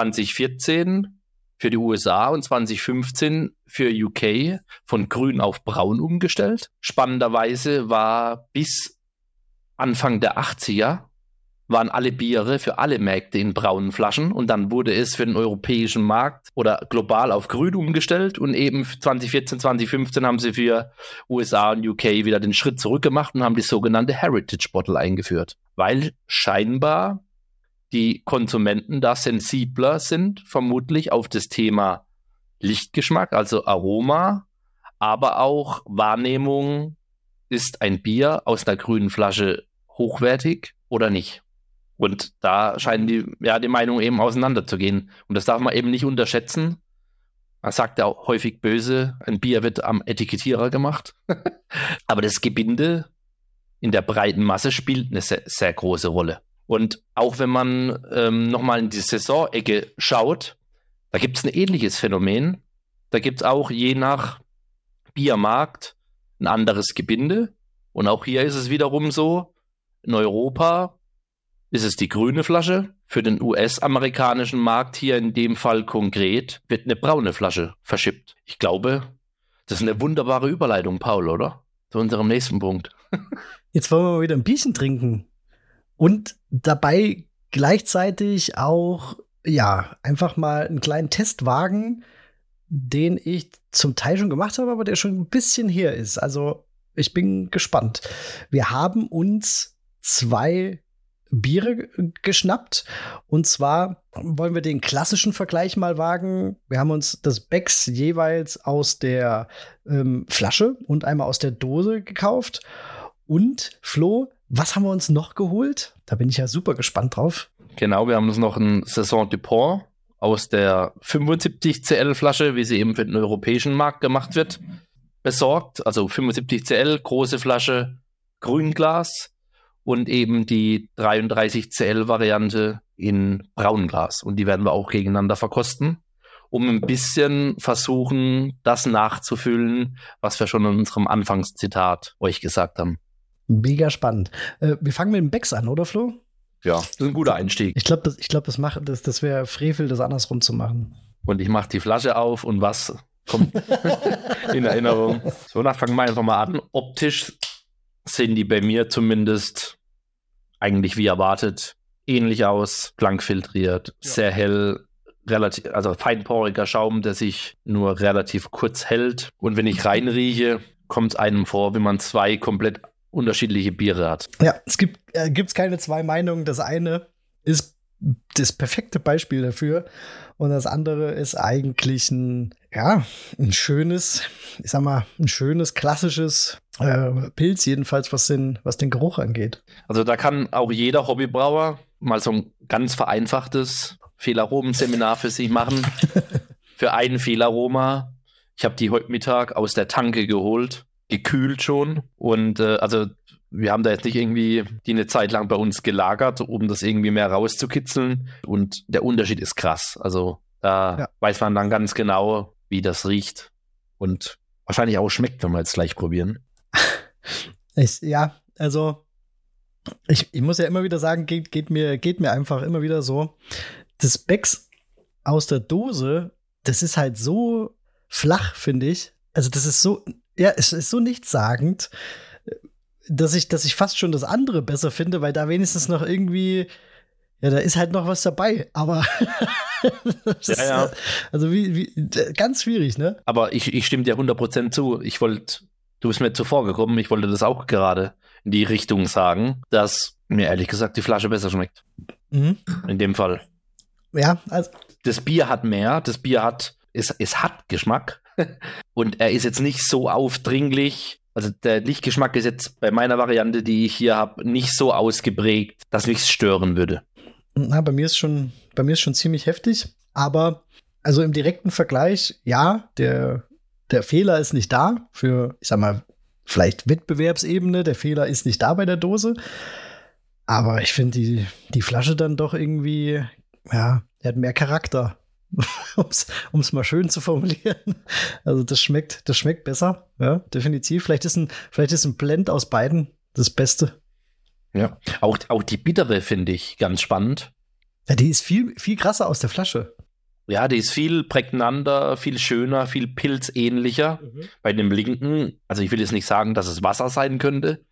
Speaker 2: 2014 für die USA und 2015 für UK von grün auf braun umgestellt. Spannenderweise war bis Anfang der 80er waren alle Biere für alle Märkte in braunen Flaschen und dann wurde es für den europäischen Markt oder global auf grün umgestellt und eben 2014, 2015 haben sie für USA und UK wieder den Schritt zurück gemacht und haben die sogenannte Heritage Bottle eingeführt, weil scheinbar die Konsumenten da sensibler sind, vermutlich auf das Thema Lichtgeschmack, also Aroma, aber auch Wahrnehmung, ist ein Bier aus einer grünen Flasche hochwertig oder nicht? Und da scheinen die Meinungen eben auseinanderzugehen. Und das darf man eben nicht unterschätzen. Man sagt ja auch häufig böse, ein Bier wird am Etikettierer gemacht. Aber das Gebinde in der breiten Masse spielt eine sehr, sehr große Rolle. Und auch wenn man nochmal in die Saisonecke schaut, da gibt es ein ähnliches Phänomen. Da gibt es auch je nach Biermarkt ein anderes Gebinde. Und auch hier ist es wiederum so, in Europa ist es die grüne Flasche. Für den US-amerikanischen Markt hier in dem Fall konkret wird eine braune Flasche verschippt. Ich glaube, das ist eine wunderbare Überleitung, Paul, oder? Zu unserem nächsten Punkt.
Speaker 1: Jetzt wollen wir mal wieder ein Bierchen trinken. Und dabei gleichzeitig auch, ja, einfach mal einen kleinen Test wagen, den ich zum Teil schon gemacht habe, aber der schon ein bisschen her ist. Also ich bin gespannt. Wir haben uns 2 Biere geschnappt. Und zwar wollen wir den klassischen Vergleich mal wagen. Wir haben uns das Becks jeweils aus der Flasche und einmal aus der Dose gekauft. Und Flo, was haben wir uns noch geholt? Da bin ich ja super gespannt drauf.
Speaker 2: Genau, wir haben uns noch ein Saison Dupont aus der 75 CL Flasche, wie sie eben für den europäischen Markt gemacht wird, besorgt. Also 75 CL, große Flasche, Grünglas und eben die 33 CL Variante in Braunglas. Und die werden wir auch gegeneinander verkosten, um ein bisschen versuchen, das nachzufüllen, was wir schon in unserem Anfangszitat euch gesagt haben.
Speaker 1: Mega spannend. Wir fangen mit dem Becks an, oder Flo?
Speaker 2: Ja, das ist ein guter Einstieg.
Speaker 1: Ich glaube, das wäre Frevel, das andersrum zu machen.
Speaker 2: Und ich mache die Flasche auf und was kommt in Erinnerung. So, dann fangen wir einfach mal an. Optisch sehen die bei mir zumindest eigentlich wie erwartet ähnlich aus, blank filtriert, sehr hell, relativ, also feinporiger Schaum, der sich nur relativ kurz hält. Und wenn ich reinrieche, kommt es einem vor, wie man 2 komplett unterschiedliche Biere hat.
Speaker 1: Ja, es gibt's keine 2 Meinungen. Das eine ist das perfekte Beispiel dafür und das andere ist eigentlich ein schönes, klassisches Pilz, jedenfalls was den Geruch angeht.
Speaker 2: Also da kann auch jeder Hobbybrauer mal so ein ganz vereinfachtes Fehlaromen-Seminar für sich machen. Für ein Fehlaroma. Ich habe die heute Mittag aus der Tanke geholt, gekühlt schon. Und also wir haben da jetzt nicht irgendwie die eine Zeit lang bei uns gelagert, um das irgendwie mehr rauszukitzeln. Und der Unterschied ist krass. Also da weiß man dann ganz genau, wie das riecht. Und wahrscheinlich auch schmeckt, wenn wir jetzt gleich probieren.
Speaker 1: Ich muss ja immer wieder sagen, geht mir einfach immer wieder so. Das Becks aus der Dose, das ist halt so flach, finde ich. Also das ist so, es ist so nichtssagend, dass ich fast schon das andere besser finde, weil da wenigstens noch irgendwie, da ist halt noch was dabei. Aber also wie ganz schwierig, ne?
Speaker 2: Aber ich stimme dir 100% zu. Du bist mir zuvor gekommen, ich wollte das auch gerade in die Richtung sagen, dass mir ehrlich gesagt die Flasche besser schmeckt. Mhm. In dem Fall.
Speaker 1: Ja, also.
Speaker 2: Das Bier hat mehr, es hat Geschmack und er ist jetzt nicht so aufdringlich. Also der Lichtgeschmack ist jetzt bei meiner Variante, die ich hier habe, nicht so ausgeprägt, dass mich es stören würde.
Speaker 1: Na, bei mir ist schon ziemlich heftig, aber also im direkten Vergleich, ja, der Fehler ist nicht da für, ich sag mal, vielleicht Wettbewerbsebene, der Fehler ist nicht da bei der Dose, aber ich finde die Flasche dann doch irgendwie, ja, die hat mehr Charakter. Um es mal schön zu formulieren. Also das schmeckt besser, ja, definitiv. Vielleicht ist ein Blend aus beiden das Beste.
Speaker 2: Ja, auch die bittere finde ich ganz spannend.
Speaker 1: Ja, die ist viel, viel krasser aus der Flasche.
Speaker 2: Ja, die ist viel prägnanter, viel schöner, viel pilzähnlicher. Mhm. Bei dem linken, also ich will jetzt nicht sagen, dass es Wasser sein könnte,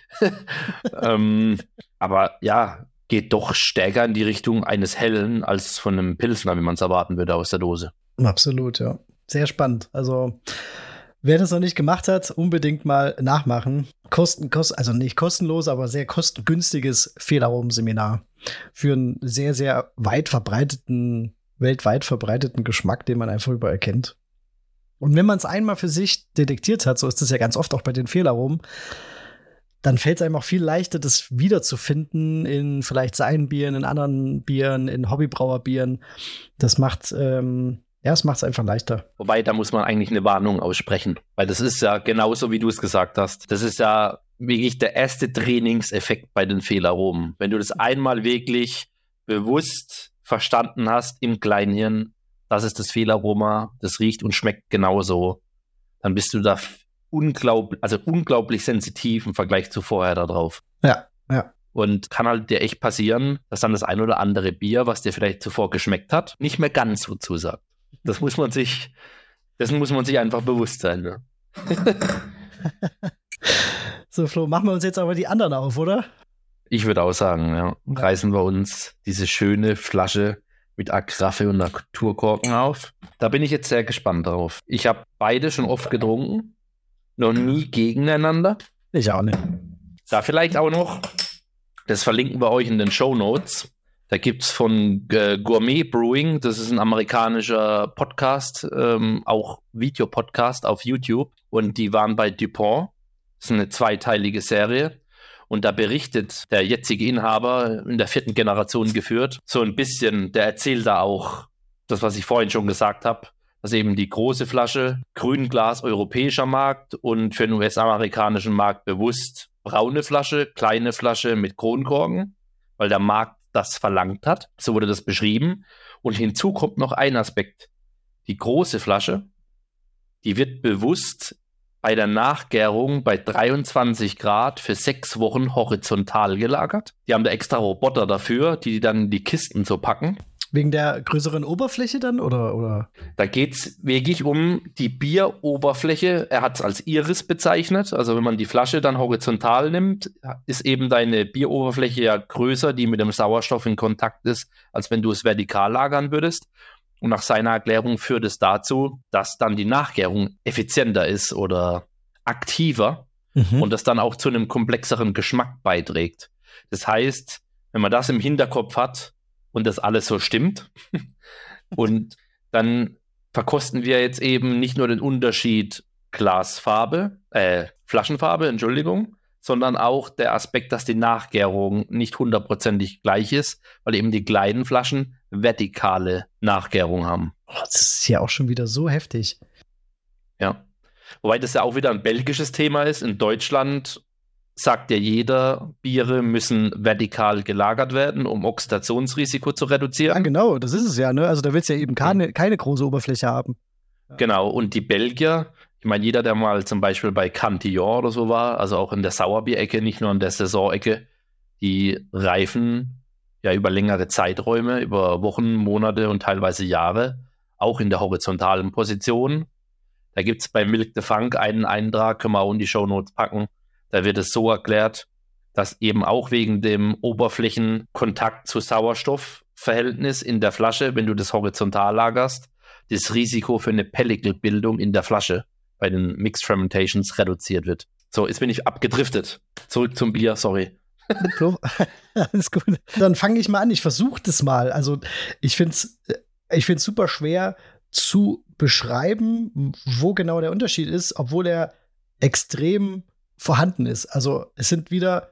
Speaker 2: aber ja, geht doch stärker in die Richtung eines Hellen als von einem Pilsner, wie man es erwarten würde aus der Dose.
Speaker 1: Absolut, ja. Sehr spannend. Also, wer das noch nicht gemacht hat, unbedingt mal nachmachen. Also nicht kostenlos, aber sehr kostengünstiges Fehlaromen-Seminar für einen sehr, sehr weltweit verbreiteten Geschmack, den man einfach überall kennt. Und wenn man es einmal für sich detektiert hat, so ist es ja ganz oft auch bei den Fehlaromen, dann fällt es einem auch viel leichter, das wiederzufinden in vielleicht seinen Bieren, in anderen Bieren, in Hobbybrauerbieren. Das macht es macht es einfach leichter.
Speaker 2: Wobei, da muss man eigentlich eine Warnung aussprechen, weil das ist ja genauso, wie du es gesagt hast. Das ist ja wirklich der erste Trainingseffekt bei den Fehlaromen. Wenn du das einmal wirklich bewusst verstanden hast im Kleinhirn, das ist das Fehlaroma, das riecht und schmeckt genauso, dann bist du da unglaublich sensitiv im Vergleich zu vorher darauf.
Speaker 1: Ja, ja.
Speaker 2: Und kann halt dir echt passieren, dass dann das ein oder andere Bier, was dir vielleicht zuvor geschmeckt hat, nicht mehr ganz so zusagt. Dessen muss man sich einfach bewusst sein. Ne?
Speaker 1: So, Flo, machen wir uns jetzt aber die anderen auf, oder?
Speaker 2: Ich würde auch sagen, ja. Reißen wir uns diese schöne Flasche mit Agraffe und Naturkorken auf. Da bin ich jetzt sehr gespannt drauf. Ich habe beide schon oft getrunken, noch nie gegeneinander.
Speaker 1: Ich auch nicht.
Speaker 2: Da vielleicht auch noch, das verlinken wir euch in den Shownotes. Da gibt es von Gourmet Brewing, das ist ein amerikanischer Podcast, auch Videopodcast auf YouTube. Und die waren bei DuPont. Das ist eine zweiteilige Serie. Und da berichtet der jetzige Inhaber, in der 4. Generation geführt, so ein bisschen, der erzählt da auch das, was ich vorhin schon gesagt habe, dass eben die große Flasche, Grünglas, europäischer Markt und für den US-amerikanischen Markt bewusst braune Flasche, kleine Flasche mit Kronkorken, weil der Markt das verlangt hat. So wurde das beschrieben. Und hinzu kommt noch ein Aspekt. Die große Flasche, die wird bewusst bei der Nachgärung bei 23 Grad für 6 Wochen horizontal gelagert. Die haben da extra Roboter dafür, die dann in die Kisten so packen.
Speaker 1: Wegen der größeren Oberfläche dann, oder?
Speaker 2: Da geht es wirklich um die Bieroberfläche. Er hat es als Iris bezeichnet. Also wenn man die Flasche dann horizontal nimmt, ist eben deine Bieroberfläche ja größer, die mit dem Sauerstoff in Kontakt ist, als wenn du es vertikal lagern würdest. Und nach seiner Erklärung führt es dazu, dass dann die Nachgärung effizienter ist oder aktiver und das dann auch zu einem komplexeren Geschmack beiträgt. Das heißt, wenn man das im Hinterkopf hat und das alles so stimmt und dann verkosten wir jetzt eben nicht nur den Unterschied Flaschenfarbe, Entschuldigung, sondern auch der Aspekt, dass die Nachgärung nicht 100%ig gleich ist, weil eben die kleinen Flaschen vertikale Nachgärung haben.
Speaker 1: Oh, das ist ja auch schon wieder so heftig.
Speaker 2: Ja. Wobei das ja auch wieder ein belgisches Thema ist. In Deutschland sagt ja jeder, Biere müssen vertikal gelagert werden, um Oxidationsrisiko zu reduzieren.
Speaker 1: Ja, genau, das ist es ja, ne? Also da willst du ja eben keine große Oberfläche haben. Ja.
Speaker 2: Genau, und die Belgier, ich meine, jeder, der mal zum Beispiel bei Cantillon oder so war, also auch in der Sauerbierecke, nicht nur in der Saisonecke, die reifen ja über längere Zeiträume, über Wochen, Monate und teilweise Jahre, auch in der horizontalen Position. Da gibt es bei Milk the Funk einen Eintrag, können wir auch in die Shownotes packen. Da wird es so erklärt, dass eben auch wegen dem Oberflächenkontakt zu Sauerstoffverhältnis in der Flasche, wenn du das horizontal lagerst, das Risiko für eine Pellicle-Bildung in der Flasche bei den Mixed Fermentations reduziert wird. So, jetzt bin ich abgedriftet. Zurück zum Bier, sorry.
Speaker 1: Alles gut. Dann fange ich mal an. Ich versuche das mal. Also ich finde es super schwer zu beschreiben, wo genau der Unterschied ist, obwohl er extrem vorhanden ist. Also es sind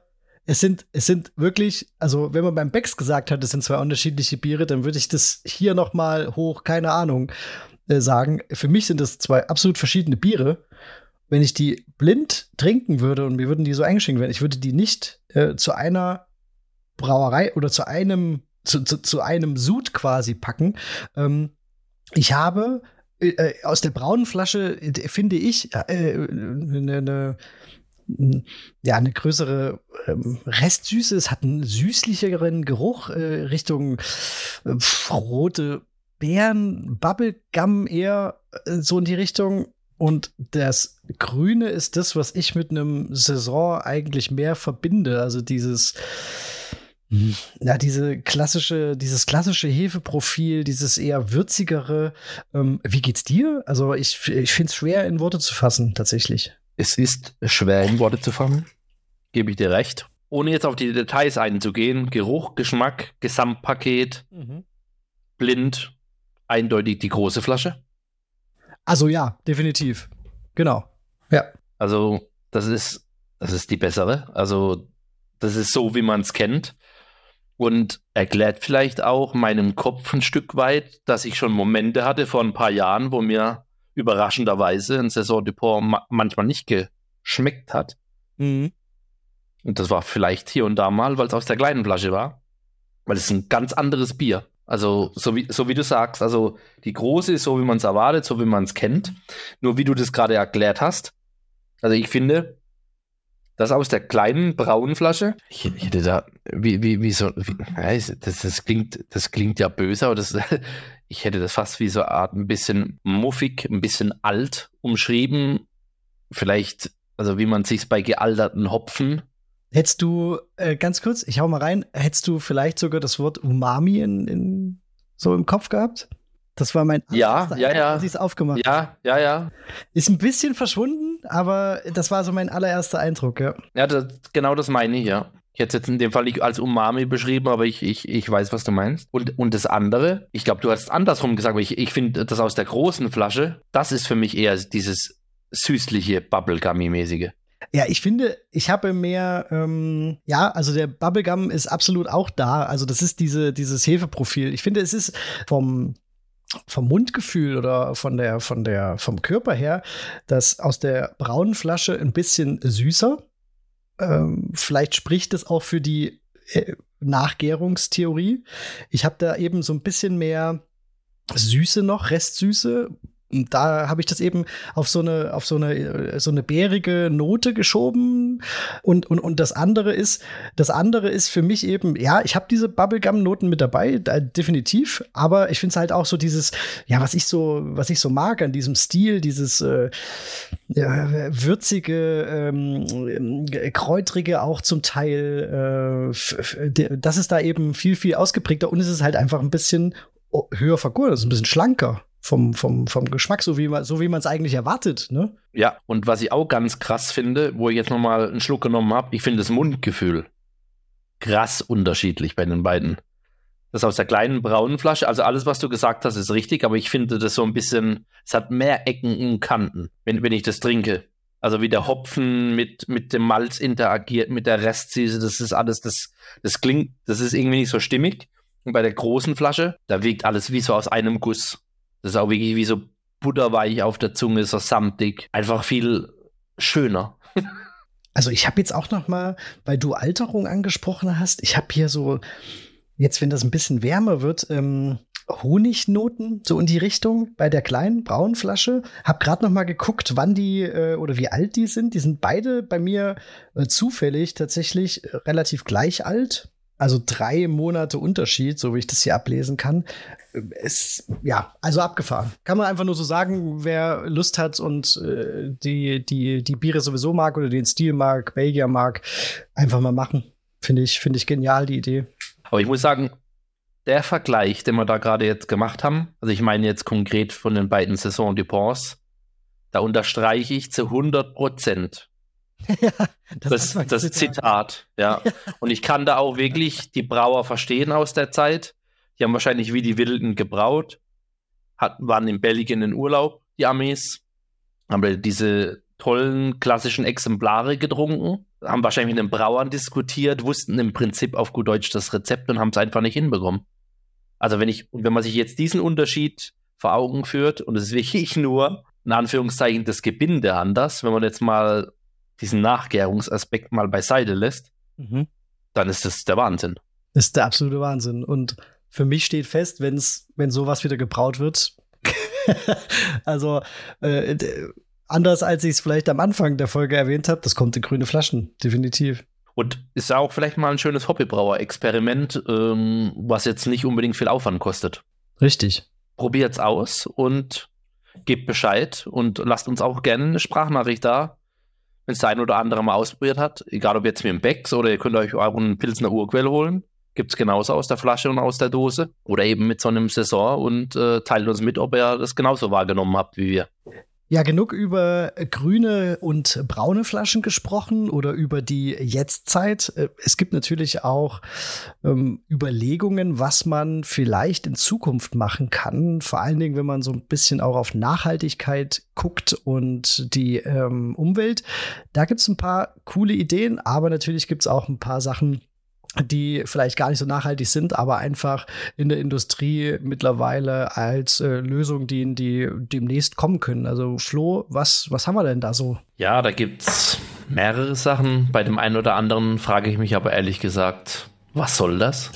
Speaker 1: wirklich, also wenn man beim Becks gesagt hat, es sind 2 unterschiedliche Biere, dann würde ich das hier noch mal hoch, keine Ahnung, sagen. Für mich sind das 2 absolut verschiedene Biere. Wenn ich die blind trinken würde und mir würden die so eingeschenkt werden, ich würde die nicht zu einer Brauerei oder zu einem Sud quasi packen. Ich habe aus der braunen Flasche, finde ich, eine größere Restsüße. Es hat einen süßlicheren Geruch Richtung rote Beeren, Bubblegum eher so in die Richtung. Und das Grüne ist das, was ich mit einem Saison eigentlich mehr verbinde. Also dieses klassische Hefeprofil, dieses eher würzigere. Wie geht's dir? Also ich finde es schwer in Worte zu fassen, tatsächlich.
Speaker 2: Es ist schwer in Worte zu fassen, gebe ich dir recht. Ohne jetzt auf die Details einzugehen, Geruch, Geschmack, Gesamtpaket, blind, eindeutig die große Flasche.
Speaker 1: Also ja, definitiv. Genau. Ja.
Speaker 2: Also das ist die bessere. Also das ist so, wie man es kennt. Und erklärt vielleicht auch meinem Kopf ein Stück weit, dass ich schon Momente hatte vor ein paar Jahren, wo mir überraschenderweise ein Saison Dupont manchmal nicht geschmeckt hat. Und das war vielleicht hier und da mal, weil es aus der kleinen Flasche war. Weil es ist ein ganz anderes Bier. Also so wie du sagst, also die große ist so, wie man es erwartet, so wie man es kennt. Nur wie du das gerade erklärt hast, Also ich finde, das aus der kleinen braunen Flasche, ich hätte da, das klingt ja böse, aber ich hätte das fast wie so eine Art ein bisschen muffig, ein bisschen alt umschrieben. Vielleicht, also wie man sich's bei gealterten Hopfen.
Speaker 1: Hättest du, ganz kurz, ich hau mal rein, hättest du vielleicht sogar das Wort Umami so im Kopf gehabt? Das war mein
Speaker 2: erster Eindruck,
Speaker 1: als ich es aufgemacht habe.
Speaker 2: Ja.
Speaker 1: Ist ein bisschen verschwunden, aber das war so mein allererster Eindruck, ja.
Speaker 2: Ja, genau das meine ich, ja. Ich hätte es jetzt in dem Fall nicht als Umami beschrieben, aber ich weiß, was du meinst. Und das andere, ich glaube, du hast es andersrum gesagt, aber ich finde, das aus der großen Flasche, das ist für mich eher dieses süßliche, Bubblegummy-mäßige.
Speaker 1: Ja, ich finde, ich habe mehr, also der Bubblegum ist absolut auch da. Also das ist dieses Hefeprofil. Ich finde, es ist vom Mundgefühl oder vom Körper her, das aus der braunen Flasche ein bisschen süßer. Vielleicht spricht es auch für die Nachgärungstheorie. Ich habe da eben so ein bisschen mehr Süße noch, Restsüße. Und da habe ich das eben auf so eine beerige Note geschoben. Und das andere ist für mich eben, ja, ich habe diese Bubblegum-Noten mit dabei, definitiv. Aber ich finde es halt auch so dieses, ja, was ich so mag an diesem Stil, dieses würzige, kräutrige auch zum Teil, das ist da eben viel, viel ausgeprägter. Und es ist halt einfach ein bisschen höher vergoren, ist ein bisschen schlanker. Vom Geschmack, so wie man es eigentlich erwartet, ne?
Speaker 2: Ja, und was ich auch ganz krass finde, wo ich jetzt nochmal einen Schluck genommen habe, ich finde das Mundgefühl krass unterschiedlich bei den beiden. Das aus der kleinen braunen Flasche, also alles, was du gesagt hast, ist richtig, aber ich finde das so ein bisschen, es hat mehr Ecken und Kanten, wenn ich das trinke. Also wie der Hopfen mit dem Malz interagiert, mit der Restsüße, das ist alles, das ist irgendwie nicht so stimmig. Und bei der großen Flasche, da wirkt alles wie so aus einem Guss. Das ist auch wirklich wie so butterweich auf der Zunge, so samtig. Einfach viel schöner.
Speaker 1: Also ich habe jetzt auch noch mal, weil du Alterung angesprochen hast, ich habe hier so, jetzt wenn das ein bisschen wärmer wird, Honignoten, so in die Richtung, bei der kleinen braunen Flasche. Hab gerade noch mal geguckt, wann die oder wie alt die sind. Die sind beide bei mir zufällig tatsächlich relativ gleich alt. Also 3 Monate Unterschied, so wie ich das hier ablesen kann. Also abgefahren. Kann man einfach nur so sagen, wer Lust hat und die Biere sowieso mag oder den Stil mag, Belgier mag, einfach mal machen. Finde ich genial, die Idee.
Speaker 2: Aber ich muss sagen, der Vergleich, den wir da gerade jetzt gemacht haben, also ich meine jetzt konkret von den beiden Saison Dupont, da unterstreiche ich zu 100%.
Speaker 1: Ja,
Speaker 2: das Zitat, ja. Und ich kann da auch wirklich die Brauer verstehen aus der Zeit. Die haben wahrscheinlich wie die Wilden gebraut, waren in Belgien in Urlaub, die Amis, haben diese tollen klassischen Exemplare getrunken, haben wahrscheinlich mit den Brauern diskutiert, wussten im Prinzip auf gut Deutsch das Rezept und haben es einfach nicht hinbekommen. Also wenn man sich jetzt diesen Unterschied vor Augen führt und es ist wirklich nur, in Anführungszeichen, das Gebinde anders, wenn man jetzt mal diesen Nachgärungsaspekt mal beiseite lässt, dann ist das der Wahnsinn.
Speaker 1: Das ist der absolute Wahnsinn. Und für mich steht fest, wenn sowas wieder gebraut wird, also anders als ich es vielleicht am Anfang der Folge erwähnt habe, das kommt in grüne Flaschen, definitiv.
Speaker 2: Und ist ja auch vielleicht mal ein schönes Hobbybrauer-Experiment, was jetzt nicht unbedingt viel Aufwand kostet.
Speaker 1: Richtig.
Speaker 2: Probiert's aus und gebt Bescheid und lasst uns auch gerne eine Sprachnachricht da, wenn es der ein oder andere mal ausprobiert hat, egal ob jetzt mit dem Becks oder ihr könnt euch auch einen Pilsner Urquell holen, gibt es genauso aus der Flasche und aus der Dose oder eben mit so einem Saison und teilt uns mit, ob ihr das genauso wahrgenommen habt wie wir.
Speaker 1: Ja, genug über grüne und braune Flaschen gesprochen oder über die Jetztzeit. Es gibt natürlich auch Überlegungen, was man vielleicht in Zukunft machen kann. Vor allen Dingen, wenn man so ein bisschen auch auf Nachhaltigkeit guckt und die Umwelt. Da gibt es ein paar coole Ideen, aber natürlich gibt es auch ein paar Sachen, die vielleicht gar nicht so nachhaltig sind, aber einfach in der Industrie mittlerweile als Lösung dienen, die demnächst kommen können. Also Flo, was haben wir denn da so?
Speaker 2: Ja, da gibt's mehrere Sachen. Bei dem einen oder anderen frage ich mich aber ehrlich gesagt, was soll das?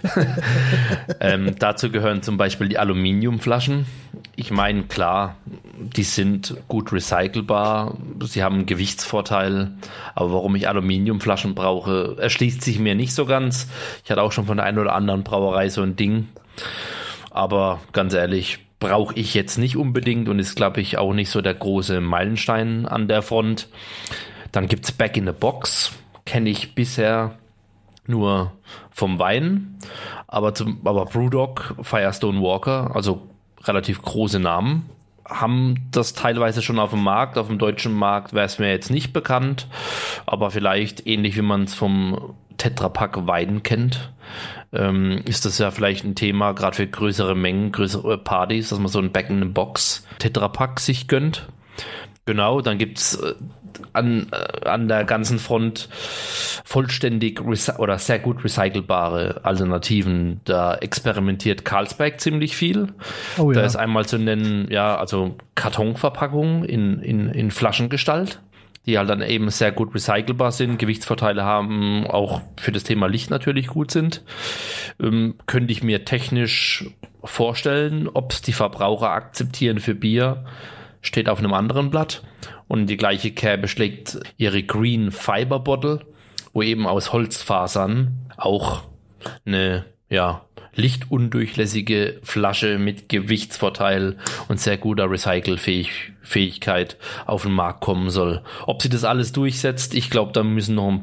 Speaker 2: Dazu gehören zum Beispiel die Aluminiumflaschen. Ich meine, klar, die sind gut recycelbar, sie haben einen Gewichtsvorteil, aber warum ich Aluminiumflaschen brauche, erschließt sich mir nicht so ganz. Ich hatte auch schon von der einen oder anderen Brauerei so ein Ding, aber ganz ehrlich, brauche ich jetzt nicht unbedingt und ist, glaube ich, auch nicht so der große Meilenstein an der Front. Dann gibt's Back in the Box, kenne ich bisher nur vom Wein, aber Brewdog, Firestone Walker, also relativ große Namen, haben das teilweise schon auf dem Markt. Auf dem deutschen Markt wäre es mir jetzt nicht bekannt, aber vielleicht ähnlich wie man es vom Tetrapack Wein kennt, ist das ja vielleicht ein Thema, gerade für größere Mengen, größere Partys, dass man so ein Back-in-the-Box Tetrapack sich gönnt. Genau, dann gibt's an der ganzen Front vollständig oder sehr gut recycelbare Alternativen. Da experimentiert Carlsberg ziemlich viel. Oh ja. Da ist einmal zu nennen, ja, also Kartonverpackungen in Flaschengestalt, die halt dann eben sehr gut recycelbar sind, Gewichtsvorteile haben, auch für das Thema Licht natürlich gut sind. Könnte ich mir technisch vorstellen, ob es die Verbraucher akzeptieren für Bier, steht auf einem anderen Blatt. Und die gleiche Kerbe schlägt ihre Green Fiber Bottle, wo eben aus Holzfasern auch eine, ja, lichtundurchlässige Flasche mit Gewichtsvorteil und sehr guter Recycelfähigkeit auf den Markt kommen soll. Ob sie das alles durchsetzt, ich glaube, da müssen noch ein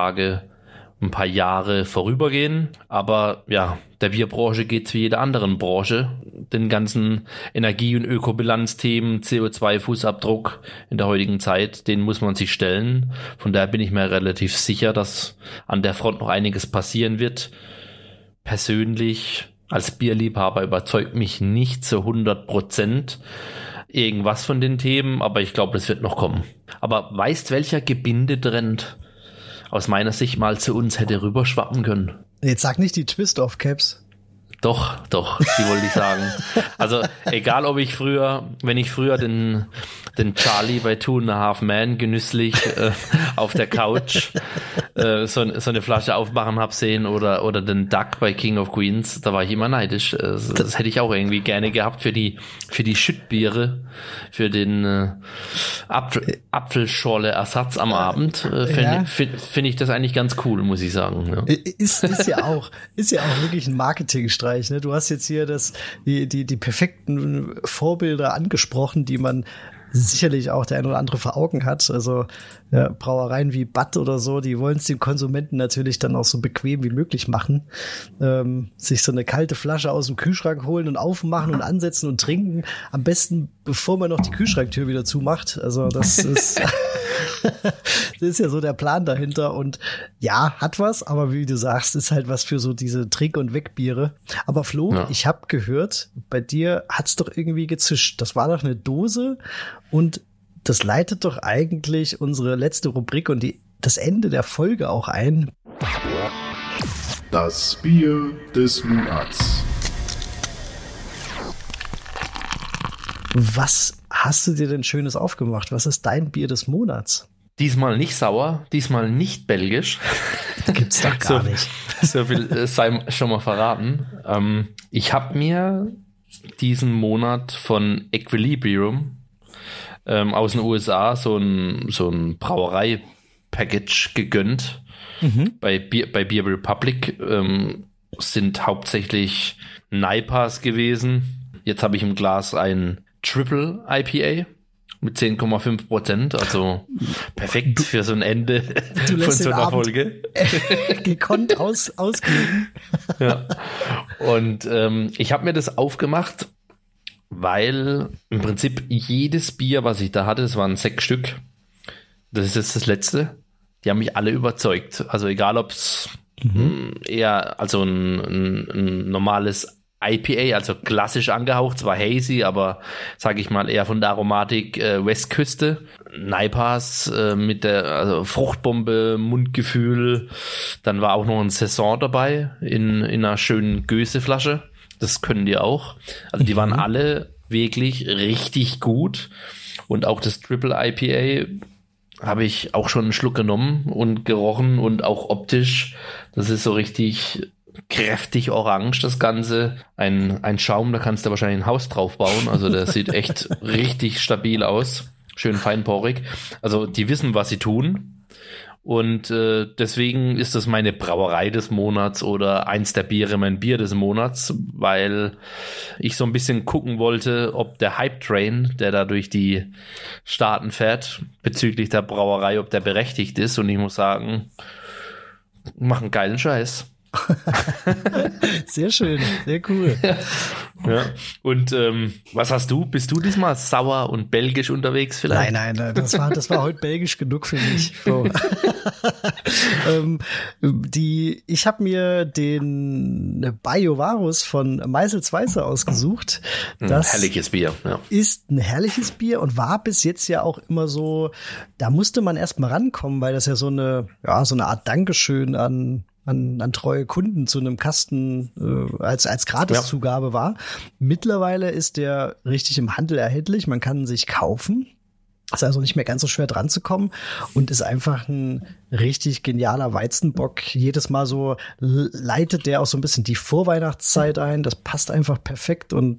Speaker 2: paar Jahre vorübergehen. Aber ja, der Bierbranche geht wie jeder anderen Branche. Den ganzen Energie- und Ökobilanzthemen, CO2-Fußabdruck in der heutigen Zeit, den muss man sich stellen. Von daher bin ich mir relativ sicher, dass an der Front noch einiges passieren wird. Persönlich als Bierliebhaber überzeugt mich nicht zu 100% irgendwas von den Themen, aber ich glaube, das wird noch kommen. Aber weißt, welcher Gebindetrend aus meiner Sicht mal zu uns hätte rüberschwappen können?
Speaker 1: Jetzt sag nicht die Twist-Off-Caps.
Speaker 2: Doch, die wollte ich sagen. Also egal, wenn ich früher den Charlie bei Two and a Half Men genüsslich auf der Couch so eine Flasche aufmachen hab sehen oder den Duck bei King of Queens, da war ich immer neidisch. Das hätte ich auch irgendwie gerne gehabt für die Schüttbiere, für den Apfelschorle-Ersatz am Abend. Finde ich das eigentlich ganz cool, muss ich sagen. Ja.
Speaker 1: Ist ja auch wirklich ein Marketingstreich. Ne? Du hast jetzt hier die perfekten Vorbilder angesprochen, die man sicherlich auch der ein oder andere vor Augen hat. Also ja, Brauereien wie Bud oder so, die wollen es dem Konsumenten natürlich dann auch so bequem wie möglich machen. Sich so eine kalte Flasche aus dem Kühlschrank holen und aufmachen und ansetzen und trinken. Am besten, bevor man noch die Kühlschranktür wieder zumacht. Also das ist das ist ja so der Plan dahinter. Und ja, hat was, aber wie du sagst, ist halt was für so diese Trink- und Wegbiere. Aber Flo, ja. Ich habe gehört, bei dir hat's doch irgendwie gezischt. Das war doch eine Dose und das leitet doch eigentlich unsere letzte Rubrik und das Ende der Folge auch ein.
Speaker 4: Das Bier des Monats.
Speaker 1: Was hast du dir denn Schönes aufgemacht? Was ist dein Bier des Monats?
Speaker 2: Diesmal nicht sauer, diesmal nicht belgisch.
Speaker 1: Gibt's doch gar nicht.
Speaker 2: So viel sei schon mal verraten. Ich habe mir diesen Monat von Equilibrium aus den USA so ein Brauerei-Package gegönnt. Bei Beer Republic sind hauptsächlich NIPAs gewesen. Jetzt habe ich im Glas ein Triple IPA mit 10,5%, also perfekt für so ein Ende von so einer Folge.
Speaker 1: Gekonnt ausgeben.
Speaker 2: Ja. Und ich habe mir das aufgemacht, weil im Prinzip jedes Bier, was ich da hatte, das waren 6 Stück, das ist jetzt das letzte, die haben mich alle überzeugt. Also egal, ob es eher also ein normales IPA, also klassisch angehaucht, zwar hazy, aber sage ich mal eher von der Aromatik Westküste. NIPAs mit der Fruchtbombe, Mundgefühl. Dann war auch noch ein Saison dabei in einer schönen Göseflasche. Das können die auch. Also die waren alle wirklich richtig gut. Und auch das Triple IPA habe ich auch schon einen Schluck genommen und gerochen und auch optisch. Das ist so richtig kräftig orange, das Ganze. Ein Schaum, da kannst du wahrscheinlich ein Haus drauf bauen. Also der sieht echt richtig stabil aus. Schön feinporig. Also die wissen, was sie tun. Und deswegen ist das meine Brauerei des Monats oder eins der Biere mein Bier des Monats, weil ich so ein bisschen gucken wollte, ob der Hype-Train, der da durch die Staaten fährt, bezüglich der Brauerei, ob der berechtigt ist. Und ich muss sagen, machen geilen Scheiß.
Speaker 1: Sehr schön, sehr cool.
Speaker 2: Ja. Und was hast du? Bist du diesmal sauer und belgisch unterwegs vielleicht?
Speaker 1: Nein, das war heute belgisch genug für mich. So. Ich habe mir den Baiovarus von Meisels Weiße ausgesucht. Das
Speaker 2: herrliches Bier. Ja.
Speaker 1: Ist ein herrliches Bier und war bis jetzt ja auch immer so, da musste man erst mal rankommen, weil das ja so eine Art Dankeschön an treue Kunden zu einem Kasten als Gratiszugabe war. Mittlerweile ist der richtig im Handel erhältlich. Man kann ihn sich kaufen. Ist also nicht mehr ganz so schwer dran zu kommen und ist einfach ein richtig genialer Weizenbock. Jedes Mal so leitet der auch so ein bisschen die Vorweihnachtszeit ein. Das passt einfach perfekt und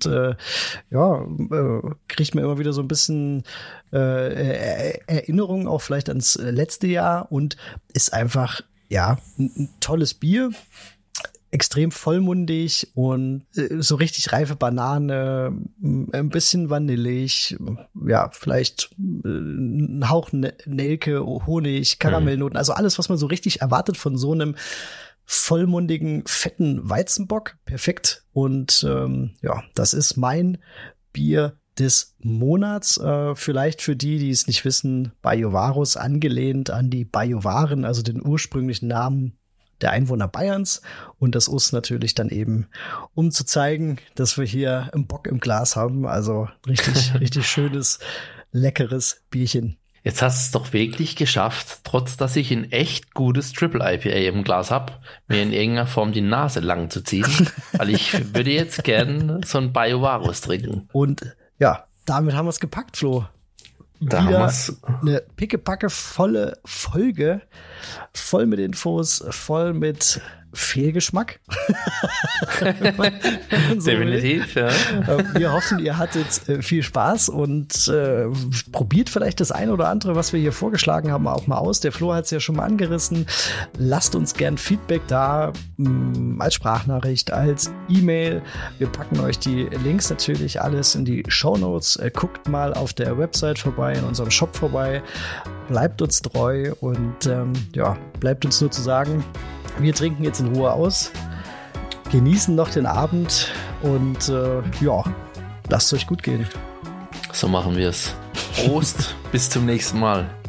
Speaker 1: kriegt mir immer wieder so ein bisschen Erinnerungen auch vielleicht ans letzte Jahr und ist einfach ein tolles Bier, extrem vollmundig und so richtig reife Banane, ein bisschen vanillig, vielleicht ein Hauch Nelke, Honig, Karamellnoten, also alles, was man so richtig erwartet von so einem vollmundigen, fetten Weizenbock. Perfekt. Und das ist mein Bier des Monats, vielleicht für die es nicht wissen, Baiovarus, angelehnt an die Bajuwaren, also den ursprünglichen Namen der Einwohner Bayerns. Und das ist natürlich dann eben, um zu zeigen, dass wir hier einen Bock im Glas haben. Also richtig schönes, leckeres Bierchen.
Speaker 2: Jetzt hast du es doch wirklich geschafft, trotz dass ich ein echt gutes Triple IPA im Glas habe, mir in irgendeiner Form die Nase lang zu ziehen. Weil ich würde jetzt gern so ein Baiovarus trinken.
Speaker 1: Und damit haben wir es gepackt, Flo.
Speaker 2: Da haben wir's.
Speaker 1: Eine pickepacke volle Folge, voll mit Infos, voll mit Fehlgeschmack.
Speaker 2: Definitiv, ja.
Speaker 1: Wir hoffen, ihr hattet viel Spaß und probiert vielleicht das eine oder andere, was wir hier vorgeschlagen haben, auch mal aus. Der Flo hat es ja schon mal angerissen. Lasst uns gern Feedback da, als Sprachnachricht, als E-Mail. Wir packen euch die Links natürlich alles in die Shownotes. Guckt mal auf der Website vorbei, in unserem Shop vorbei. Bleibt uns treu und bleibt uns nur zu sagen, wir trinken jetzt in Ruhe aus, genießen noch den Abend und lasst es euch gut gehen.
Speaker 2: So machen wir es. Prost, bis zum nächsten Mal.